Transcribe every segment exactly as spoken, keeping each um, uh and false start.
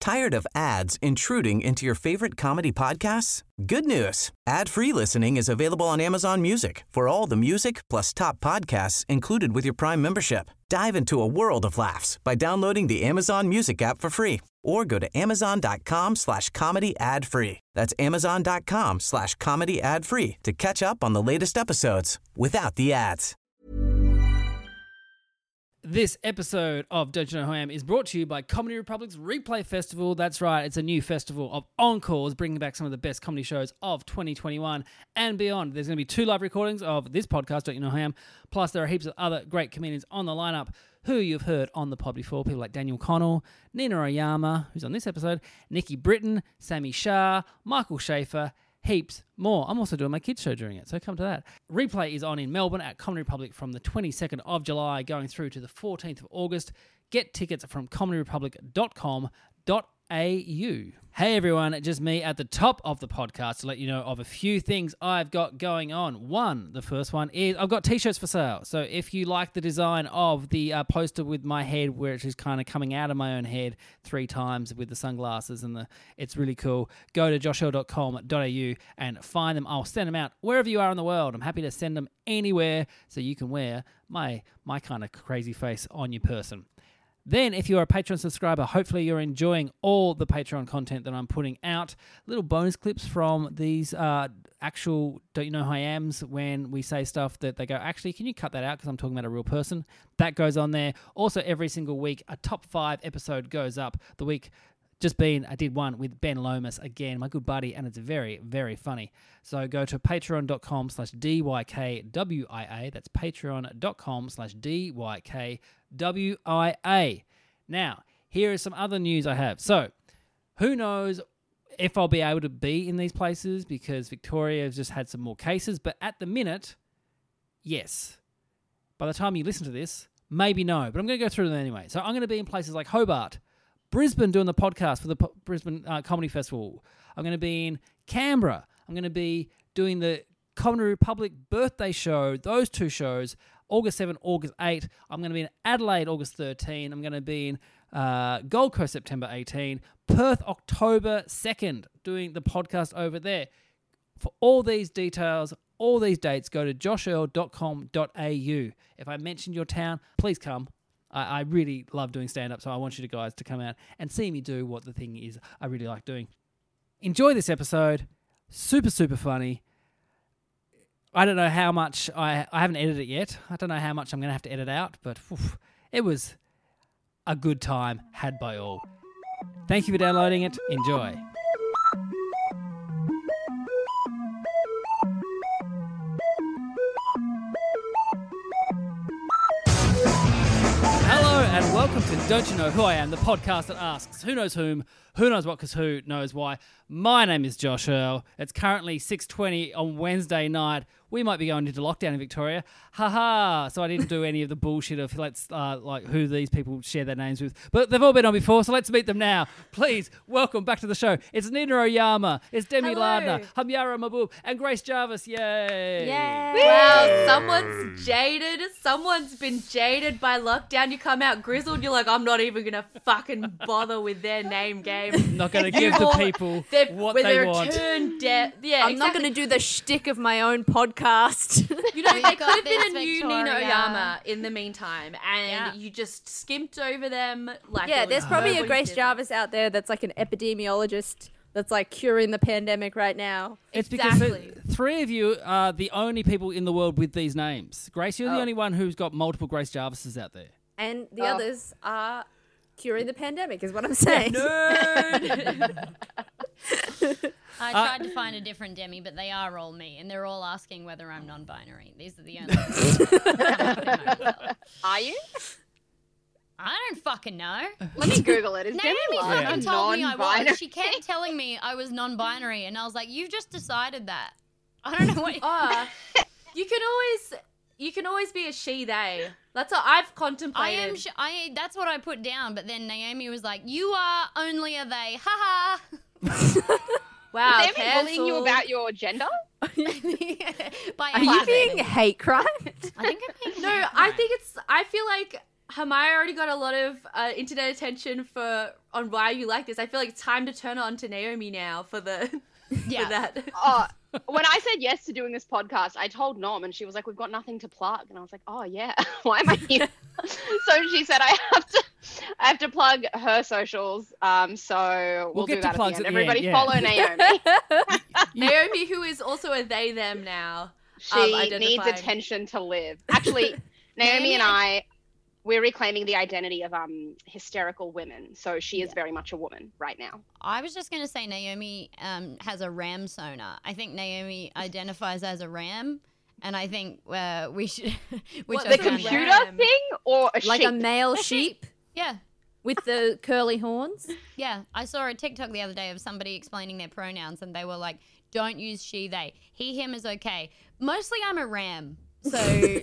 Tired of ads intruding into your favorite comedy podcasts? Good news. Ad-free listening is available on Amazon Music for all the music plus top podcasts included with your Prime membership. Dive into a world of laughs by downloading the Amazon Music app for free or go to amazon.com slash comedy ad free. That's amazon.com slash comedy ad free to catch up on the latest episodes without the ads. This episode of Don't You Know Who I Am is brought to you by Comedy Republic's Replay Festival. That's right, it's a new festival of encores, bringing back some of the best comedy shows of twenty twenty-one and beyond. There's going to be two live recordings of this podcast, Don't You Know Who I Am, plus there are heaps of other great comedians on the lineup who you've heard on the pod before, people like Daniel Connell, Nina Oyama, who's on this episode, Nikki Britton, Sammy Shah, Michael Schaefer, heaps more. I'm also doing my kids' show during it, so come to that. Replay is on in Melbourne at Comedy Republic from the twenty-second of July going through to the fourteenth of August. Get tickets from comedy republic dot com dot a u. Hey everyone, just me at the top of the podcast to let you know of a few things I've got going on. One, the first one is I've got t-shirts for sale. So if you like the design of the uh, poster with my head, which is kind of coming out of my own head three times with the sunglasses and the, it's really cool. Go to josh earl dot com dot a u and find them. I'll send them out wherever you are in the world. I'm happy to send them anywhere so you can wear my my kind of crazy face on your person. Then, if you're a Patreon subscriber, hopefully you're enjoying all the Patreon content that I'm putting out. Little bonus clips from these uh, actual Don't You Know Who I Ams when we say stuff that they go, actually, can you cut that out because I'm talking about a real person? That goes on there. Also, every single week, a top five episode goes up. The week just been, I did one with Ben Lomas again, my good buddy, and it's very, very funny. So go to patreon.com slash DYKWIA. That's patreon.com slash DYKWIA. Now, here is some other news I have. So, who knows if I'll be able to be in these places because Victoria has just had some more cases, but at the minute, yes. By the time you listen to this, maybe no, but I'm going to go through them anyway. So I'm going to be in places like Hobart, Brisbane doing the podcast for the P- Brisbane uh, Comedy Festival. I'm going to be in Canberra. I'm going to be doing the Comedy Republic birthday show, those two shows, August seventh, August eighth. I'm going to be in Adelaide, August thirteenth. I'm going to be in uh, Gold Coast, September eighteenth. Perth, October second, doing the podcast over there. For all these details, all these dates, go to josh earl dot com dot a u. If I mentioned your town, please come. I really love doing stand-up, so I want you guys to come out and see me do what the thing is I really like doing. Enjoy this episode. Super, super funny. I don't know how much, I, I haven't edited it yet. I don't know how much I'm going to have to edit out, but oof, it was a good time had by all. Thank you for downloading it. Enjoy. And welcome to Don't You Know Who I Am, the podcast that asks who knows whom, who knows what, because who knows why. My name is Josh Earl. It's currently six twenty on Wednesday night. We might be going into lockdown in Victoria. Ha ha! So I didn't do any of the bullshit of let's uh, like who these people share their names with. But they've all been on before, so let's meet them now. Please, welcome back to the show. It's Nina Oyama, it's Demi Hello. Lardner, Hamyara Mahbub, and Grace Jarvis. Yay! Yay! Wow, someone's jaded. Someone's been jaded by lockdown. You come out grizzled, you're like, I'm not even going to fucking bother with their name game. Not going to give the people They've, what where they they're want. turned deaf. Yeah, I'm exactly. not going to do the shtick of my own podcast. You know, We they could got have been this, a new Victoria. Nina Oyama in the meantime, and Yeah. you just skimped over them. Like Yeah, it there's was probably a nobody's Grace business. Jarvis out there that's like an epidemiologist that's like curing the pandemic right now. It's because Exactly. the three of you are the only people in the world with these names. Grace, you're the Oh. only one who's got multiple Grace Jarvises out there. And the Oh. others are curing the pandemic is what I'm saying. Nerd. I Uh, tried to find a different Demi, but they are all me, and they're all asking whether I'm non-binary. These are the only ones. Are you? I don't fucking know. Let me Google it. Is Naomi Demi fucking Lardner told me I non-binary? was. She kept telling me I was non-binary, and I was like, you've just decided that. I don't know what... Oh, you can always, you can always be a she, they. That's what I've I contemplated. am. Sh- I. That's what I put down. But then Naomi was like, "You are only a they." Ha ha. Wow, Is Demi bullying you cancelled. about your gender? By Are you accident. being hate crime? I think I'm being. No, I think it's. I feel like Hamaya already got a lot of uh, internet attention for on why you like this. I feel like it's time to turn on to Naomi now for the Yeah. for that. Oh, when I said yes to doing this podcast, I told Nom, and she was like, "We've got nothing to plug," and I was like, "Oh yeah, why am I here?" So she said, "I have to, I have to plug her socials." Um, so we'll, We'll get do to that at plugs the at end. the Everybody end, yeah. follow Naomi. Naomi, who is also a they them now. She um, needs identifying. attention to live. Actually, Naomi and I, we're reclaiming the identity of um hysterical women. So she is very much a woman right now. I was just going to say Naomi um, has a ram sonar. I think Naomi identifies as a ram, and I think uh, we should. which What, I The Okay. found- computer Ram. thing or a Like sheep? a male sheep Yeah. with the curly horns. Yeah, I saw a TikTok the other day of somebody explaining their pronouns, and they were like, "Don't use she, they. He, him is okay." Mostly, I'm a ram, so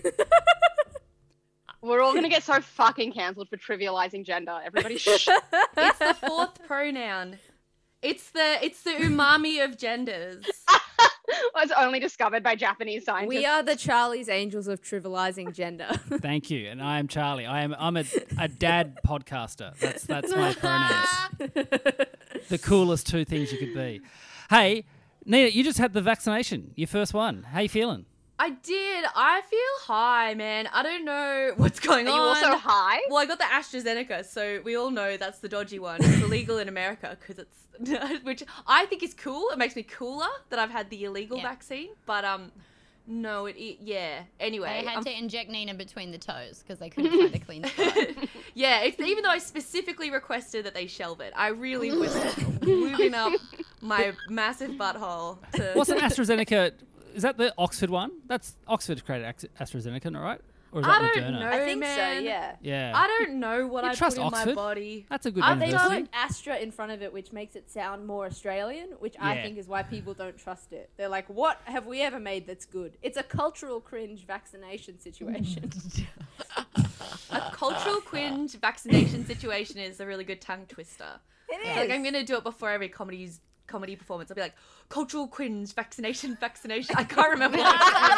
We're all gonna get so fucking cancelled for trivializing gender. Everybody, shh. It's the fourth pronoun. It's the it's the umami of genders. was only discovered by Japanese scientists. We are the Charlie's Angels of trivializing gender. Thank you. And I am Charlie. I am I'm a, a dad podcaster. That's that's my pronouns. The coolest two things you could be. Hey, Nina, you just had the vaccination, your first one. How you feeling? I did. I feel high, man. I don't know what's going Are you on. also high? Well, I got the AstraZeneca, so we all know that's the dodgy one. It's illegal in America because it's, which I think is cool. It makes me cooler that I've had the illegal Yeah. vaccine. But um, no, it, it yeah. Anyway, they had I'm- to inject Nina between the toes because they couldn't find a clean spot. yeah. It's, even though I specifically requested that they shelve it, I really was moving up my massive butthole to. What's an AstraZeneca? Is that the Oxford one? That's Oxford created Ax- AstraZeneca, not right? Or is I that don't Moderna? know. I think man. so, yeah. Yeah. I don't know what You I trust put in my Oxford? body. That's a good I They think university. put Astra in front of it, which makes it sound more Australian, which I Yeah. think is why people don't trust it. They're like, what have we ever made that's good? It's a cultural cringe vaccination situation. A cultural cringe vaccination situation is a really good tongue twister. It It's is. like I'm gonna do it before every comedy's comedy performance. I'll be like, cultural cringe vaccination vaccination. I can't remember. what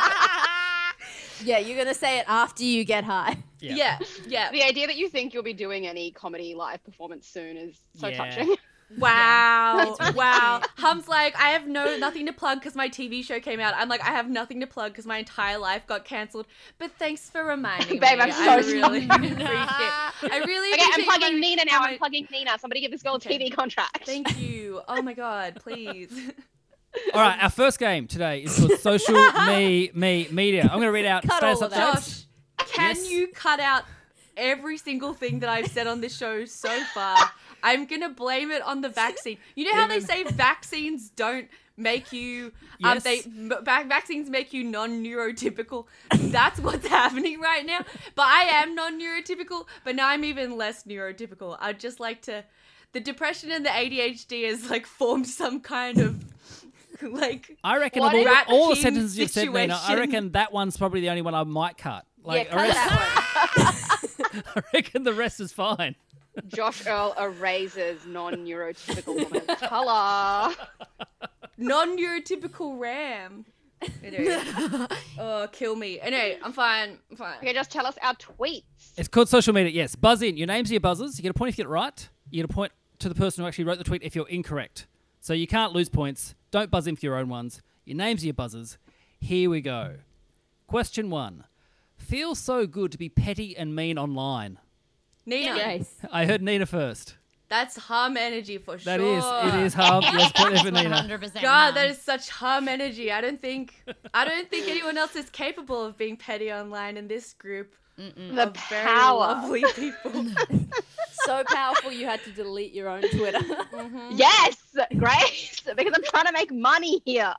it's Yeah, you're going to say it after you get high. Yeah. yeah, yeah. The idea that you think you'll be doing any comedy live performance soon is so Yeah. touching. Wow, wow. Hum's like, I have no nothing to plug because my T V show came out. I'm like, I have nothing to plug because my entire life got cancelled. But thanks for reminding Babe, me. I'm I so really sorry. appreciate. I really Okay, appreciate I'm you plugging reminding- Nina now. Oh, I'm plugging Nina. Somebody give this girl a Okay. T V contract. Thank you. Oh my god, please. All right, our first game today is called Social Me Me Media. I'm going to read out Cut status all of that. updates. Josh, can Yes. you cut out every single thing that I've said on this show so far? I'm gonna blame it on the vaccine. You know how they say vaccines don't make you, um, Yes. they m- va- vaccines make you non-neurotypical. That's what's happening right now. But I am non-neurotypical, but now I'm even less neurotypical. I'd just like to, the depression and the A D H D has like formed some kind of like. I reckon What of all, rat the, all the king sentences you've said, Nina, I situation. reckon that one's probably the only one I might cut. Like, yeah, cut that one. I reckon the rest is fine. Josh Earl erases non-neurotypical woman. Hello. Non-neurotypical ram. Anyway. Oh, kill me. Anyway, I'm fine. I'm fine. Okay, just tell us our tweets. It's called social media, yes. Buzz in. Your names are your buzzers. You get a point if you get it right. You get a point to the person who actually wrote the tweet if you're incorrect. So you can't lose points. Don't buzz in for your own ones. Your names are your buzzers. Here we go. Question one. Feels so good to be petty and mean online. Nina. Yes. I heard Nina first. That's hum energy for That sure. is, it is hum. Yes, point there for Nina. one hundred percent God, hum. that is such hum energy. I don't think I don't think anyone else is capable of being petty online in this group The of very power. lovely people. So powerful you had to delete your own Twitter. Yes, Grace, because I'm trying to make money here.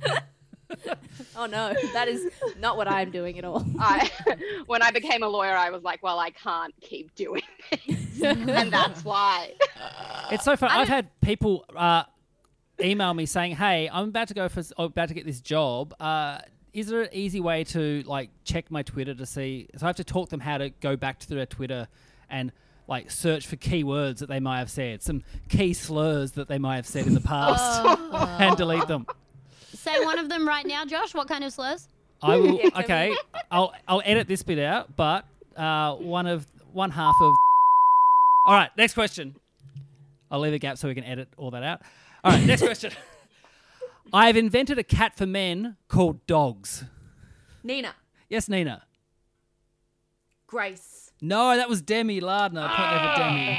Oh no, that is not what I'm doing at all. I, when I became a lawyer, I was like, well, I can't keep doing this, and that's why. It's so fun. I've had people uh, email me saying, "Hey, I'm about to go for, I'm about to get this job. Uh, is there an easy way to like check my Twitter to see?" So I have to talk them how to go back to their Twitter and like search for keywords that they might have said, some key slurs that they might have said in the past, and delete them. Say one of them right now, Josh. What kind of slurs? I will. Yeah, can Okay, I'll I'll edit this bit out, but uh, one of one half of. All right, next question. I'll leave a gap so we can edit all that out. All right, next question. I have invented a cat for men called Dogs. Nina. Yes, Nina. Grace. No, that was Demi Lardner. Point there for Demi.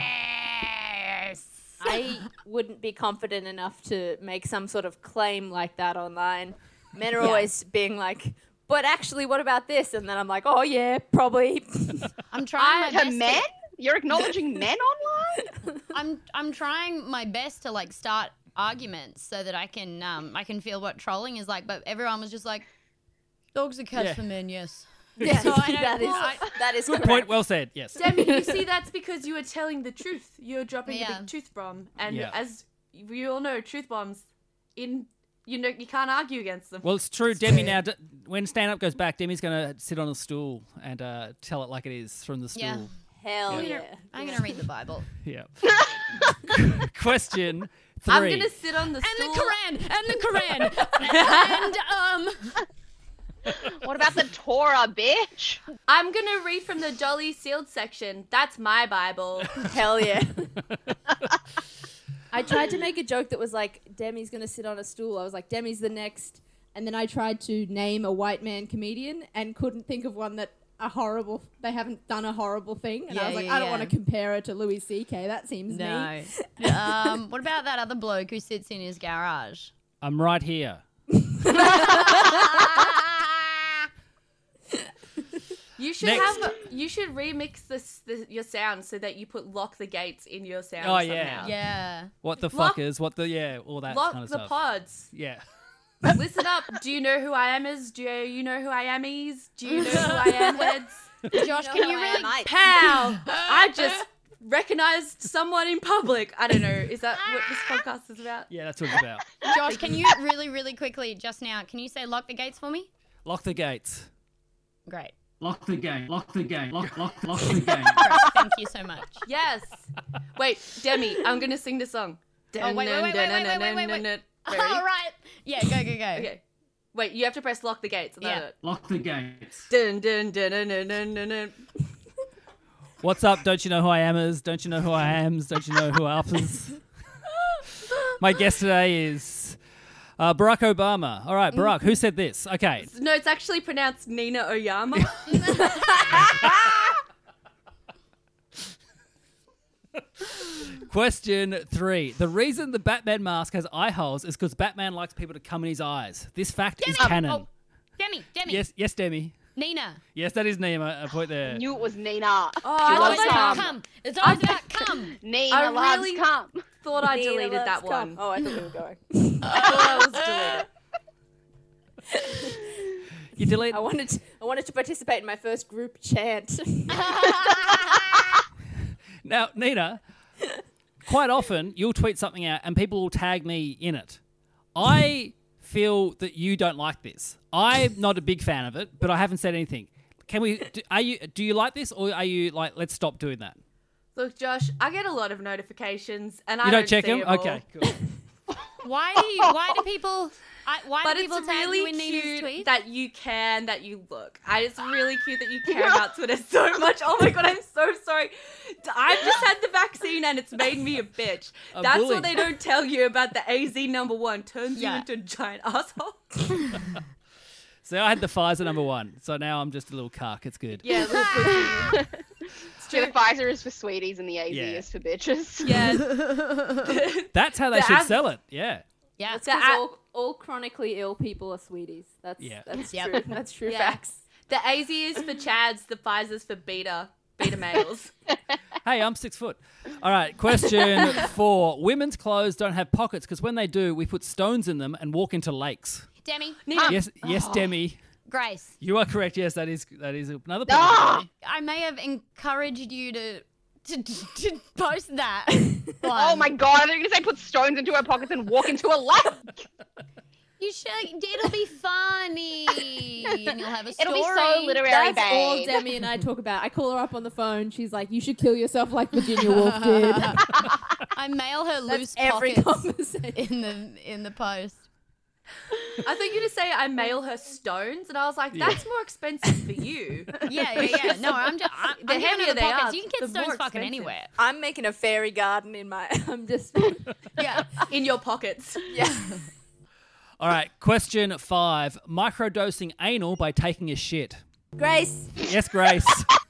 I wouldn't be confident enough to make some sort of claim like that online. Men are always being like, but actually, what about this? And then I'm like, oh, yeah, probably. I'm trying my To best. men? You're acknowledging men online? I'm I'm trying my best to like start arguments so that I can um I can feel what trolling is like. But everyone was just like, dogs are cats Yeah. for men, yes. Yeah, So I don't- that is I- that is Good correct. point. Well said. Yes. Demi, you see, that's because you were telling the truth. You're dropping Yeah. a big truth bomb. And Yeah. as we all know, truth bombs, in you know, you can't argue against them. Well, it's true. Demi now, d- when stand-up goes back, Demi's going to sit on a stool and uh, tell it like it is from the stool. Yeah. Hell Yeah. yeah. I'm gonna read the Bible. Yeah. Question three. I'm going to sit on the And stool. the Quran, and the Quran, and um. What about the Torah, bitch? I'm going to read from the Jolly Sealed section. That's my Bible. Hell yeah. I tried to make a joke that was like, Demi's going to sit on a stool. I was like, Demi's the next. And then I tried to name a white man comedian and couldn't think of one that a horrible, they haven't done a horrible thing. And I Yeah, was like, yeah, I don't yeah. want to compare her to Louis C K. That seems mean. No. um. What about that other bloke who sits in his garage? I'm right here. You should Next. have. You should remix this, this your sound so that you put "lock the gates" in your sound. Oh, yeah. somehow. Yeah. What the Lock- fuckers? What the, yeah, all that Lock kind of the stuff. pods. Yeah. Listen up. Do you know who I am? Is do you know who I am? Is do you know who I am? Heads. Josh, can you really? Pow! I just recognized someone in public. I don't know. Is that what this podcast is about? Yeah, that's what it's about. Josh, can you really, really quickly just now? Can you say lock the gates for me? Lock the gates. Great. Lock the gate. Lock the gate. Lock, lock, lock the gate. Great. Thank you so much. Yes. Wait, Demi, I'm gonna sing the song. Oh, wait, wait, wait, wait, wait, wait, wait, wait, wait. Ready? All right. Yeah, go, go, go. Okay. Wait, you have to press lock the gates. And Yeah. then Lock the gates. dun, dun, dun, dun, dun, dun, dun, dun. What's up? Don't you know who I am? Is don't you know who I am? Don't you know who I is? My guest today is uh, Barack Obama. All right, Barack. Who said this? Okay. No, it's actually pronounced Nina Oyama. Question three. The reason the Batman mask has eye holes is because Batman likes people to come in his eyes. This fact is Demi. canon. Oh, Demi, Demi. Yes, yes, Demi. Nina. Yes, that is Nima. A point there. Knew it was Nina. Oh, It's I always like about that. come. It's always about come. Nina I loves really- cum. Thought I Nina deleted loves that cum. one. Oh, I thought we were going. I thought I was deleted. You delete. I wanted to, I wanted to participate in my first group chant. Now, Nina, quite often you'll tweet something out and people will tag me in it. I feel that you don't like this. I'm not a big fan of it, but I haven't said anything. Can we? Do, are you? Do you like this, or are you like? Let's stop doing that. Look, Josh, I get a lot of notifications, and I You don't don't check see them. them all. Okay, cool. Why do you, why do people I, why But do it's people tag really you in Nina's cute tweets? that you can, that you look. I, it's really cute that you care about Twitter so much. Oh my god, I'm so sorry. I've just had the vaccine and it's made me a bitch. A That's bully. what they don't tell you about the A Z number one. Turns Yeah. you into a giant asshole. So I had the Pfizer number one. So now I'm just a little cuck. It's good. Yeah, little pussy. It's So the true. Pfizer is for sweeties and the A Z Yeah. is for bitches. Yeah. That's how they The should ads- sell it. Yeah. yeah. That's The because a- all, all chronically ill people are sweeties. That's Yeah. that's Yep. true. That's true Yeah. facts. The A Z is for Chads, the Pfizer's for beta. Beta males. Hey, I'm six foot. All right, question four. Women's clothes don't have pockets because when they do, we put stones in them and walk into lakes. Demi, Nina, Yes, yes, Demi. Grace, You are correct. Yes, that is that is another point. Ah! Demi. I may have encouraged you to to, to post that. Oh one. my god, I think you're gonna say put stones into her pockets and walk into a lake. You should. It'll be funny, and you'll have a story. It'll be so literary, That's all babe. Demi and I talk about. I call her up on the phone. She's like, "You should kill yourself like Virginia Woolf did." I mail her That's loose every pockets conversation. in the in the post. I think you to say I mail her stones, and I was like, that's more expensive for you. Yeah, yeah, yeah. No, I'm just. I'm, The I'm giving heavier her the they pockets. are, You can the get stones more fucking expensive. anywhere. I'm making a fairy garden in my. I'm just. Yeah. In your pockets. Yeah. All right, question five. Microdosing anal by taking a shit. Grace. Yes, Grace.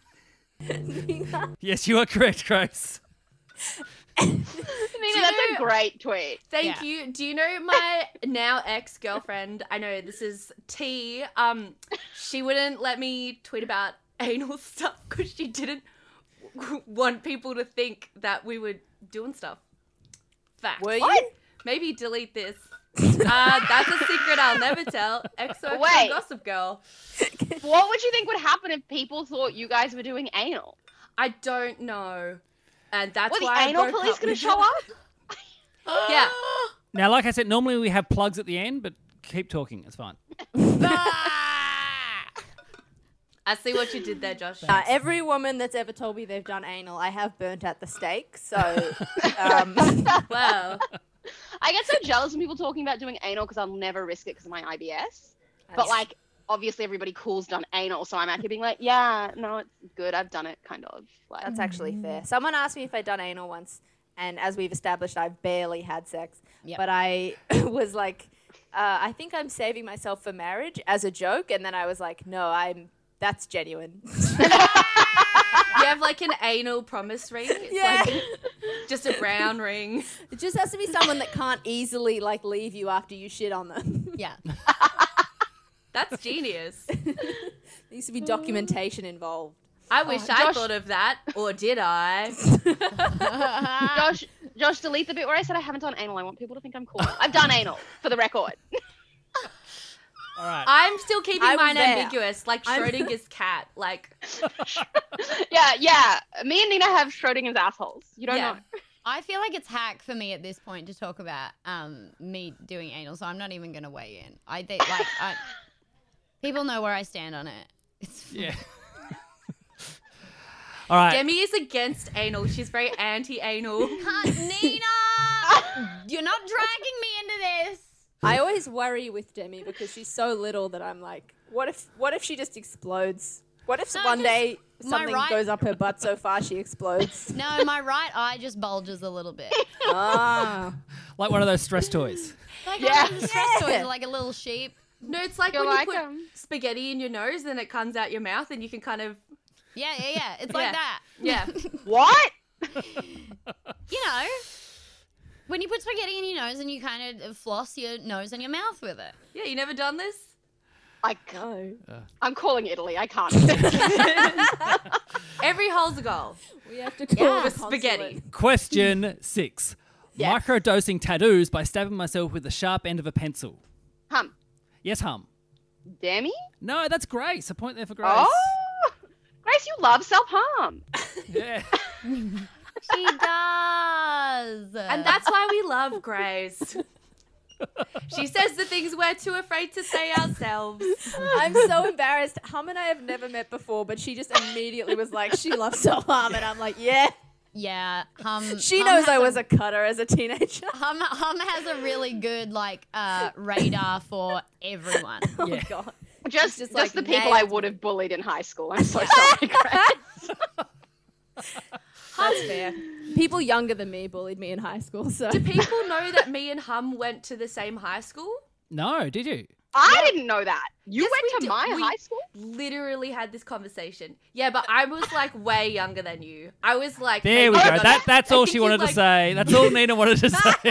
Yes, you are correct, Grace. Nina, that's a great tweet. Thank Yeah. you. Do you know my now ex-girlfriend? I know this is T. Um, she wouldn't let me tweet about anal stuff because she didn't w- want people to think that we were doing stuff. Fact. Were you? Maybe delete this. Uh, that's a secret I'll never tell. X O X O Wait. Gossip Girl. What would you think would happen if people thought you guys were doing anal? I don't know, and that's What, the why I anal broke police up gonna with show her. up? Yeah. Now, like I said, normally we have plugs at the end, but keep talking. It's fine. I see what you did there, Josh. Uh, every woman that's ever told me they've done anal, I have burnt at the stake. So, um, Wow. I get so jealous when people talking about doing anal because I'll never risk it because of my I B S. But like, obviously everybody cool's done anal, so I'm actually being like, yeah, no, it's good. I've done it, kind of. Like, that's actually fair. Someone asked me if I'd done anal once, and as we've established, I've barely had sex. Yep. But I was like, uh, I think I'm saving myself for marriage as a joke, and then I was like, no, I'm. That's genuine. You have like an anal promise ring. It's Yeah. like just a brown ring. It just has to be someone that can't easily like leave you after you shit on them. Yeah. That's genius. There needs to be documentation involved. I wish I Josh- thought of that, or did I? Josh, Josh, delete the bit where I said I haven't done anal. I want people to think I'm cool. I've done anal, for the record. All right. I'm still keeping I was mine there. ambiguous, like I'm- Schrodinger's cat. Like, Yeah, yeah. Me and Nina have Schrodinger's assholes. You don't Yeah. know. I feel like it's hack for me at this point to talk about um me doing anal, so I'm not even gonna weigh in. I think like I, people know where I stand on it. It's Yeah. All right. Demi is against anal. She's very anti-anal. Can't, Nina, you're not dragging me into this. I always worry with Demi because she's so little that I'm like, what if what if she just explodes? What if No, one just day my something right- goes up her butt so far she explodes? No, my right eye just bulges a little bit. Ah. Like one of those stress toys. Like Yeah. one of the stress Yeah. toys, like a little sheep. No, it's like You're when like, you put um, spaghetti in your nose, then it comes out your mouth, and you can kind of, Yeah, yeah, yeah. It's like Yeah. that. yeah. What? You know, when you put spaghetti in your nose and you kind of floss your nose and your mouth with it. Yeah, you never done this? I, No. I'm calling Italy. I can't. Every hole's a goal. We have to call Yeah. the For spaghetti. consulate. Question six. Yes. Microdosing tattoos by stabbing myself with the sharp end of a pencil. Hum. Yes, hum. Demi? No, that's Grace. A point there for Grace. Oh. Grace, you love self-harm. Yeah. She does. And that's why we love Grace. She says the things we're too afraid to say ourselves. I'm so embarrassed. Hum and I have never met before, but she just immediately was like, she loves self-harm. And I'm like, yeah. yeah. Hum, She Hum knows has I was a cutter as a teenager. Hum, Hum has a really good like uh, radar for everyone. Oh, Yeah. God. Just, just, just, like, the people I nailed would have bullied in high school. I'm so sorry, Grace. That's fair. People younger than me bullied me in high school, so. Do people know that me and Hum went to the same high school? No, did you? I didn't know that. You Yes, we went to did. my We- high school? Literally had this conversation. Yeah, but I was like way younger than you. I was like, There we maybe- go. That that's I all think she you, wanted to like- say. That's all Nina wanted to say.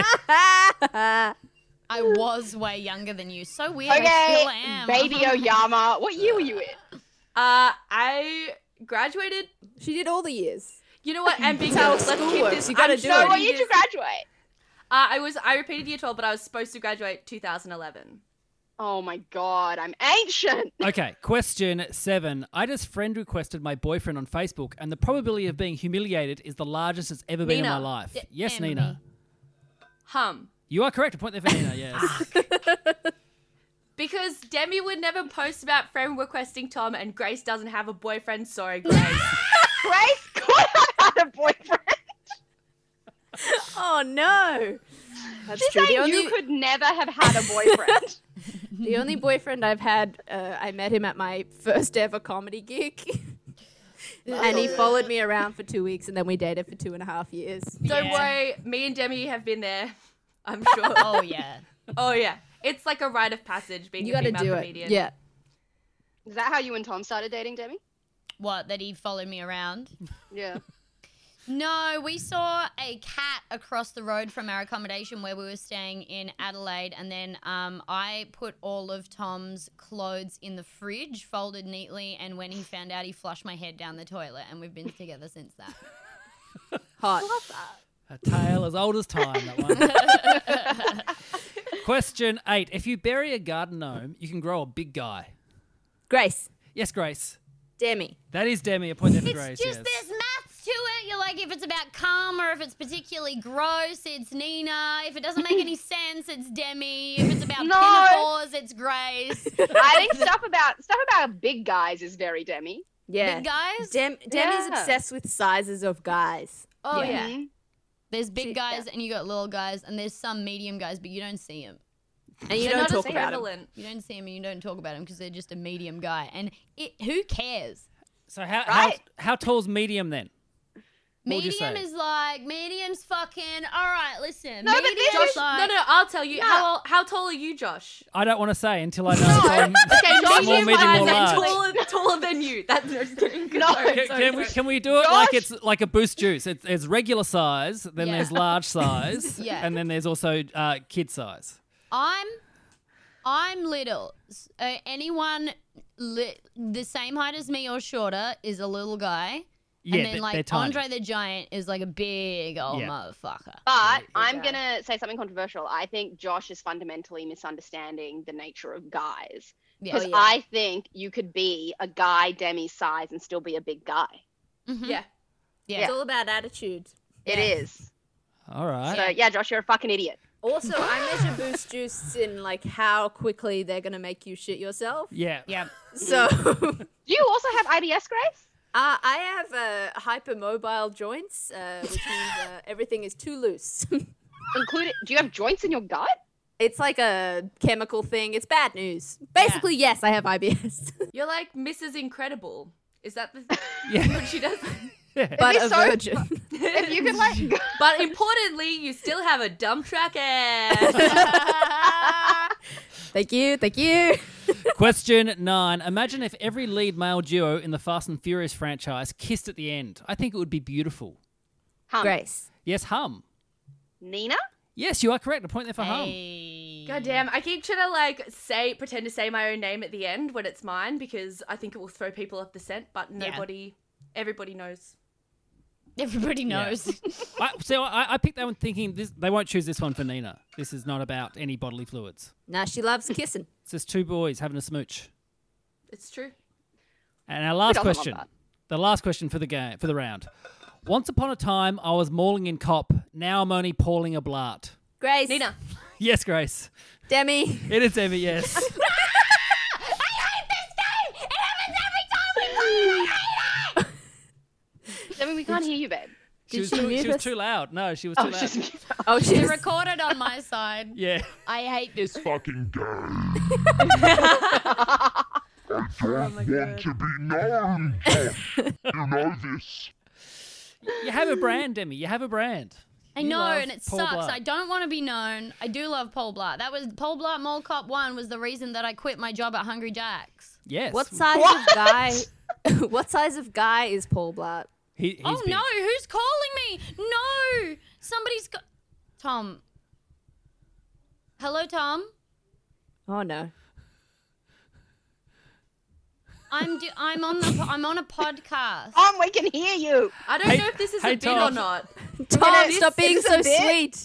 I was way younger than you. So weird. I Okay, still am. Baby Oyama. What year were you in? Uh, I graduated. She did all the years. You know what? Ambiguous. how Let's school keep works. this. You gotta I'm do sure it. So what you year did you just- graduate? Uh, I was. I repeated year twelve, but I was supposed to graduate two thousand eleven. Oh my god, I'm ancient. Okay, question seven. I just friend requested my boyfriend on Facebook, and the probability of being humiliated is the largest it's ever been in Nina. my life. D- yes, Emily. Nina. Hum. You are correct. A point there for Nina, yes. Because Demi would never post about friend requesting Tom, and Grace doesn't have a boyfriend. Sorry, Grace. Grace could have had a boyfriend. Oh, no. That's She's true. The saying only, you could never have had a boyfriend. The only boyfriend I've had, uh, I met him at my first ever comedy gig. And he followed me around for two weeks and then we dated for two and a half years. Don't Yeah. worry, me and Demi have been there. I'm sure. Oh yeah. Oh yeah, it's like a rite of passage being You a gotta female do comedian. it. Yeah. Is that how you and Tom started dating, Demi? What, that he followed me around? Yeah. No, we saw a cat across the road from our accommodation where we were staying in Adelaide, and then um, I put all of Tom's clothes in the fridge, folded neatly, and when he found out, he flushed my head down the toilet, and we've been together since that. Hot. A tale as old as time, that one. Question eight. If you bury a garden gnome, you can grow a big guy. Grace. Yes, Grace. Demi. That is Demi. A point there for It's Grace. just yes. there's maths to it. You're like, if it's about cum or if it's particularly gross, it's Nina. If it doesn't make any sense, it's Demi. If it's about No. pinafores, it's Grace. I think stuff about stuff about big guys is very Demi. Yeah. Big guys? Dem- Demi's Yeah. obsessed with sizes of guys. Oh Yeah. yeah. Mhm. There's big She- guys and you got little guys, and there's some medium guys, but you don't see them. And you They're don't not talk as about it. prevalent. You don't see them and you don't talk about them because they're just a medium guy. And it, who cares? So how, Right. how how tall's medium then? What would you Medium say? is like, medium's fucking, all right, listen. No, but medium this is is- like, No, no, I'll tell you. How how tall are you, Josh? I don't want to say until I know if I'm Okay, small, medium medium, or guys are large. taller, taller than you. That's no, just kidding. No. Sorry, Can, sorry, can we, sorry. can we do it like Josh? it's like a boost juice? It's, it's regular size, then Yeah. there's large size, Yeah. and then there's also uh, kid size. I'm, I'm little. S- Uh, anyone li- the same height as me or shorter is a little guy. Yeah, and then they- like they're tiny. Andre the Giant is like a big old Yeah. motherfucker. But Yeah, I'm okay. gonna say something controversial. I think Josh is fundamentally misunderstanding the nature of guys. Yeah. Because Oh, yeah. I think you could be a guy Demi's size and still be a big guy. Mhm. Yeah. Yeah. It's all about attitude. It is. All right. So yeah, Josh, you're a fucking idiot. Also, I measure boost juice in like how quickly they're gonna make you shit yourself. Yeah. Yeah. So, uh, Do you also have I B S, Grace? I have uh, hypermobile joints, uh, which means uh, everything is too loose. Included? Do you have joints in your gut? It's like a chemical thing. It's bad news. Basically, yes, I have I B S, You're like Missus Incredible. Is that the Yeah. what she does? but be a so- virgin. If you could like, But importantly, you still have a dump truck ass. Thank you, thank you. Question nine. Imagine if every lead male duo in the Fast and Furious franchise kissed at the end. I think it would be beautiful. hum. Grace. Yes, hum. Nina? Yes, you are correct. A point there for hum. Hey. God damn, I keep trying to like say pretend to say my own name at the end when it's mine because I think it will throw people off the scent, but Yeah. nobody everybody knows. Everybody Yeah. knows. I, so I, I picked that one thinking this, they won't choose this one for Nina. This is not about any bodily fluids. Nah, she loves kissing. It's just two boys having a smooch. It's true. And our last doesn't love question, that? the last question for the game for the round. Once upon a time, I was mauling in cop. Now I'm only pauling a blart. Grace. Nina. Yes, Grace. Demi. It is Emmy. Yes. I mean, we can't hear you, babe. She Did was, she too, mute she was us? too loud. No, she was Oh, too loud. she's Oh, It's she's recorded on my side. Yeah. I hate this. fucking gay. Oh my Want god. to be known, Josh. You know this. You have a brand, Demi. You have a brand. I You know, love and it Paul sucks. Blart. I don't want to be known. I do love Paul Blart. That was Paul Blart Mall Cop One was the reason that I quit my job at Hungry Jack's. Yes. what size of guy? What size of guy is Paul Blart? He, he's Oh big. no! Who's calling me? No! Somebody's got Tom. Hello, Tom. Oh no. I'm do- I'm on the I'm on a podcast. Um, we can hear you. I don't Hey- know if this is hey, a bit or Tom. not. Tom, this stop being is a so bit.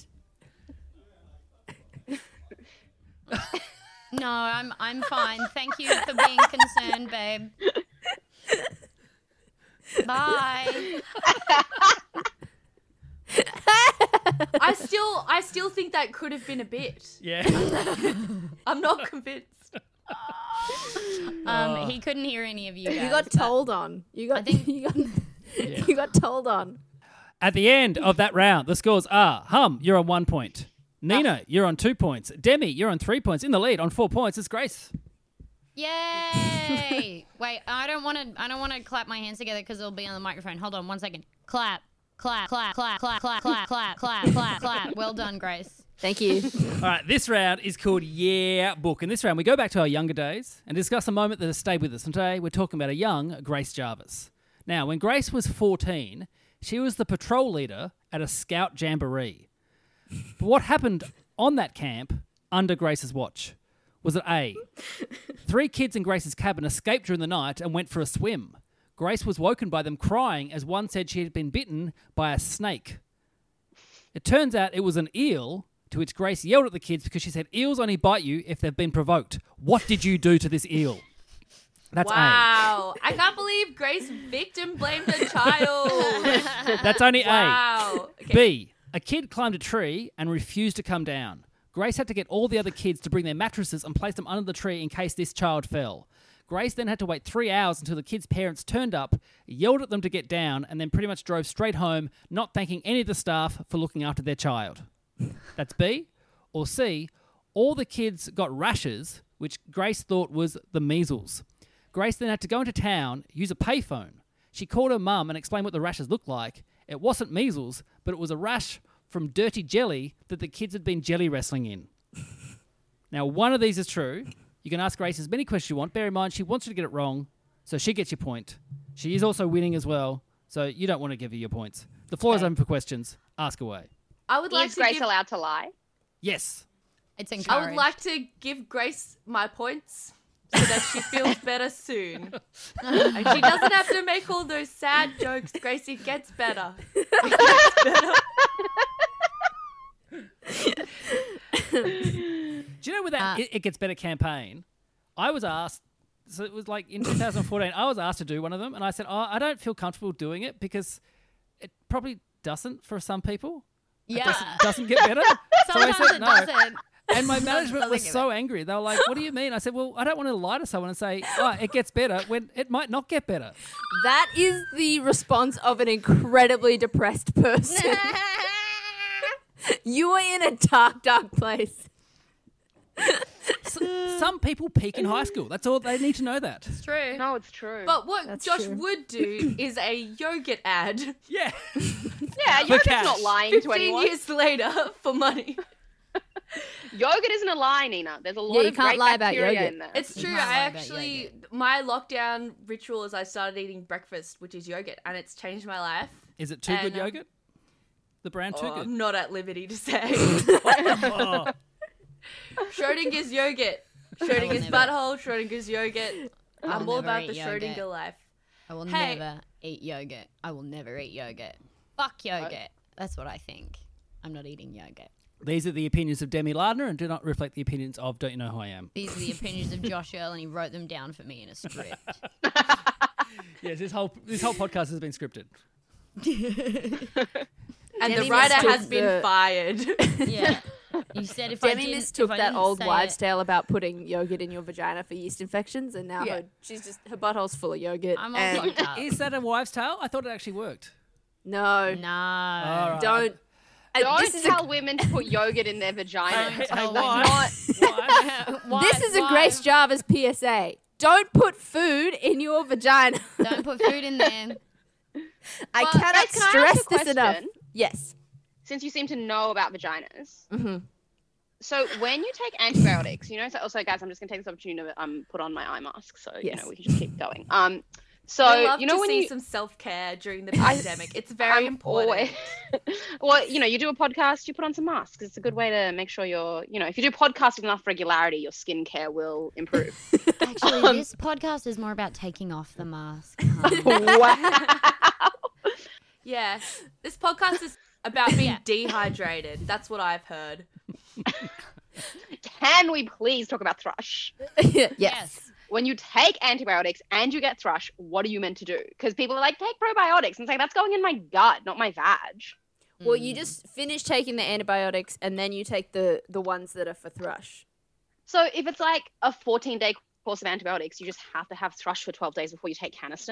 sweet. No, I'm I'm fine. Thank you for being concerned, babe. Bye. I still I still think that could have been a bit. Yeah. I'm not convinced. Um, he couldn't hear any of you guys. You got but- told on. You got. I think- you got. You got told on. At the end of that round, the scores are Hum, you're on one point. Nina, you're on two points. Demi, you're on three points. In the lead on four points is Grace. Yay! Wait, I don't want to. I don't want to clap my hands together because it'll be on the microphone. Hold on, one second. Clap, clap, clap, clap, clap, clap, clap, clap, clap, clap, clap. Well done, Grace. Thank you. All right, this round is called Yeah Book. In this round, we go back to our younger days and discuss a moment that has stayed with us. And today, we're talking about a young Grace Jarvis. Now, when Grace was fourteen, she was the patrol leader at a scout jamboree. But what happened on that camp under Grace's watch? Was it A, three kids in Grace's cabin escaped during the night and went for a swim. Grace was woken by them crying as one said she had been bitten by a snake. It turns out it was an eel, to which Grace yelled at the kids because she said, eels only bite you if they've been provoked. What did you do to this eel? That's wow. I can't believe Grace victim blamed a child. A. That's only Wow. A. Okay. B, a kid climbed a tree and refused to come down. Grace had to get all the other kids to bring their mattresses and place them under the tree in case this child fell. Grace then had to wait three hours until the kids' parents turned up, yelled at them to get down, and then pretty much drove straight home, not thanking any of the staff for looking after their child. That's B. Or C, all the kids got rashes, which Grace thought was the measles. Grace then had to go into town, use a payphone. She called her mum and explained what the rashes looked like. It wasn't measles, but it was a rash from dirty jelly that the kids had been jelly wrestling in. Now, one of these is true. You can ask Grace as many questions you want. Bear in mind, she wants you to get it wrong, so she gets your point. She is also winning as well, so you don't want to give her your points. The floor is open for questions. Ask away. I would like Is to Grace give, allowed to lie? Yes. It's encouraged. I would like to give Grace my points so that she feels better soon. And she doesn't have to make all those sad jokes. Grace, it gets better. It gets better. Do you know with that Uh, it, it Gets Better campaign, I was asked, so it was like in two thousand fourteen, I was asked to do one of them, and I said, oh, I don't feel comfortable doing it because it probably doesn't for some people. It Yeah. doesn't, doesn't get better. So I Sometimes said it no. doesn't. And my management Doesn't was give so angry. They were like, what do you mean? I said, well, I don't want to lie to someone and say, oh, it gets better when it might not get better. That is the response of an incredibly depressed person. You are in a dark, dark place. S- some people peak in high school. That's all they need to know that. It's true. No, it's true. But what That's Josh true. would do is a yogurt ad Yeah. yeah, For yogurt's cash. not lying to fifteen anyone. years later for money. Yogurt isn't a lie, Nina. There's a lot Yeah, you of can't great lie about bacteria yogurt. in there. It's You true. can't I lie about actually, my lockdown ritual is I started eating breakfast, which is yogurt, and it's changed my life. Is it too And, good um, yogurt? The brand too Oh, good. I'm not at liberty to say. Oh. Schrodinger's yogurt. Schrodinger's never- butthole. Schrodinger's yogurt. I I'm will all never about the eat yogurt. Schrodinger life. I will Hey. never eat yogurt. I will never eat yogurt. Fuck yogurt. That's what I think. I'm not eating yogurt. These are the opinions of Demi Lardner and do not reflect the opinions of Don't You Know Who I Am. These are the opinions of Josh Earl, and he wrote them down for me in a script. Yes, this whole this whole podcast has been scripted. And Demi the writer mistook has been the- fired. Yeah. You said if I Demi didn't, mistook if I that didn't old say wives' it, tale about putting yogurt in your vagina for yeast infections, and now Yeah. her, she's just her butthole's full of yogurt. I'm all and fucked up. Is that a wives' tale? I thought it actually worked. no, No. All right. don't. uh, Don't this is tell a, women to put yogurt in their vagina. Hey, tell hey, them why? Why? Why- this is a why? Grace Jarvis P S A. Don't put food in your vagina. Don't put food in there. I Well, cannot Grace, can I ask stress a this enough. question? Yes. Since you seem to know about vaginas. hmm So when you take antibiotics, you know, so also guys, I'm just gonna take this opportunity to um put on my eye mask, so you Yes. know we can just keep going. Um, so I love you know to when see you some self-care during the pandemic. It's very I'm important. always- well, you know, you do a podcast, you put on some masks. It's a good way to make sure you're, you know, if you do podcasts with enough regularity, your skincare will improve. Actually, Um, this podcast is more about taking off the mask. Wow. Yeah. This podcast is about being dehydrated. That's what I've heard. Can we please talk about thrush? yes. When you take antibiotics and you get thrush, what are you meant to do? Because people are like, take probiotics. And it's like, that's going in my gut, not my vag. Well, you just finish taking the antibiotics, and then you take the the ones that are for thrush. So if it's like a fourteen day course of antibiotics, you just have to have thrush for twelve days before you take Canesten.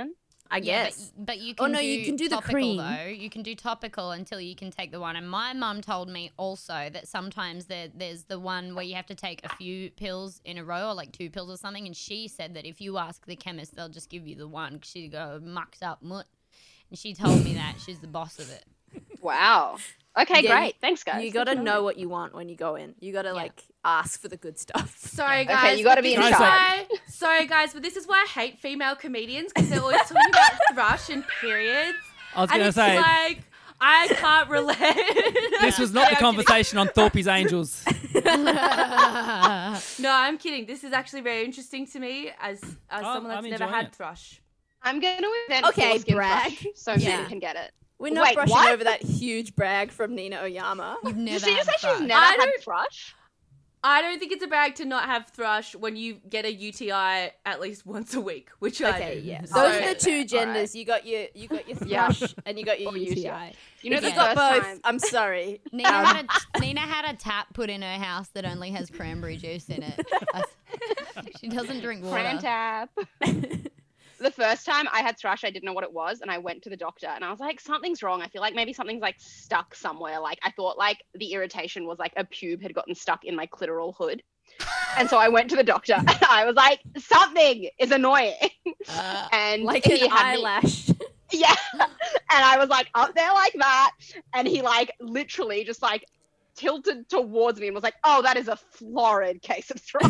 I Yeah, guess. but, but you Oh, can no, do you can do the topical, cream. though. You can do topical until you can take the one. And my mum told me also that sometimes there, there's the one where you have to take a few pills in a row or like two pills or something. And she said that if you ask the chemist, they'll just give you the one 'cause she'd go mucked up mutt. And she told me that. She's the boss of it. Wow. Okay, Yeah, great. Thanks, guys. You got to That's know what you want when you go in. You got to like ask for the good stuff. Sorry, Okay, guys. you gotta but be this in is charge. why- Sorry, guys, but this is why I hate female comedians because they're always talking about thrush and periods. I was And going to it's say, like, I can't relate. this was not the I'm conversation on Thorpe's Angels. kidding. No, I'm kidding. This is actually very interesting to me as, as Oh, someone that's I'm never enjoying had it. thrush. I'm going to invent Okay, foreskin brag. thrush so Yeah. men can get it. We're not Wait, brushing what? over that huge brag from Nina Oyama. You've Did never she just had say she's thrush. never I had don't- thrush? I don't think it's a brag to not have thrush when you get a U T I at least once a week, which I Okay, do. yeah. So- Those are the two All right. genders. You got your you got your Yeah. thrush and you got your Or U T I. U T I. You know If the you got first both, time. I'm sorry. Nina, Um, had a, Nina had a tap put in her house that only has cranberry juice in it. I- she doesn't drink water. Cran tap. The first time I had thrush, I didn't know what it was, and I went to the doctor, and I was like, something's wrong. I feel like maybe something's like stuck somewhere. Like I thought like the irritation was like a pube had gotten stuck in my clitoral hood. And so I went to the doctor, and I was like, something is annoying. Uh, and like he an had me- eyelash. Yeah. And I was like up there like that. And he like literally just like tilted towards me and was like, oh, that is a florid case of thrush.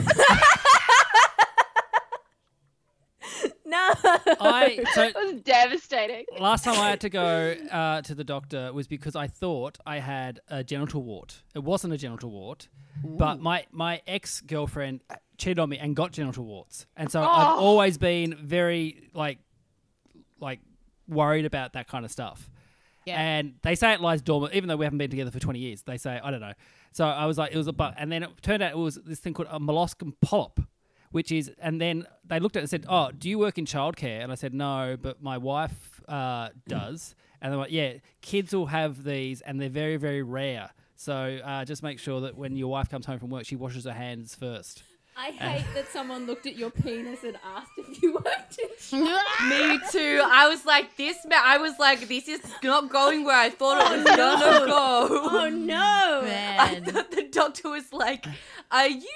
No. I so It was devastating. last time I had to go uh, to the doctor was because I thought I had a genital wart. It wasn't a genital wart, but my, my ex girlfriend cheated on me and got genital warts, and so I've Oh. always been very like like worried about that kind of stuff. Yeah. And they say it lies dormant, even though we haven't been together for twenty years. They say I don't know. So I was like, it was a but, and then it turned out it was this thing called a molluscum polyp. Which is, and then they looked at it and said, oh, do you work in childcare? And I said, no, but my wife uh, does. And they're like, yeah, kids will have these and they're very, very rare. So uh, just make sure that when your wife comes home from work, she washes her hands first. I hate that someone looked at your penis and asked if you worked in Me too. I was like, this. Ma- I was like, this is not going where I thought it was gonna go. Oh no! I Man. thought the doctor was like, are you?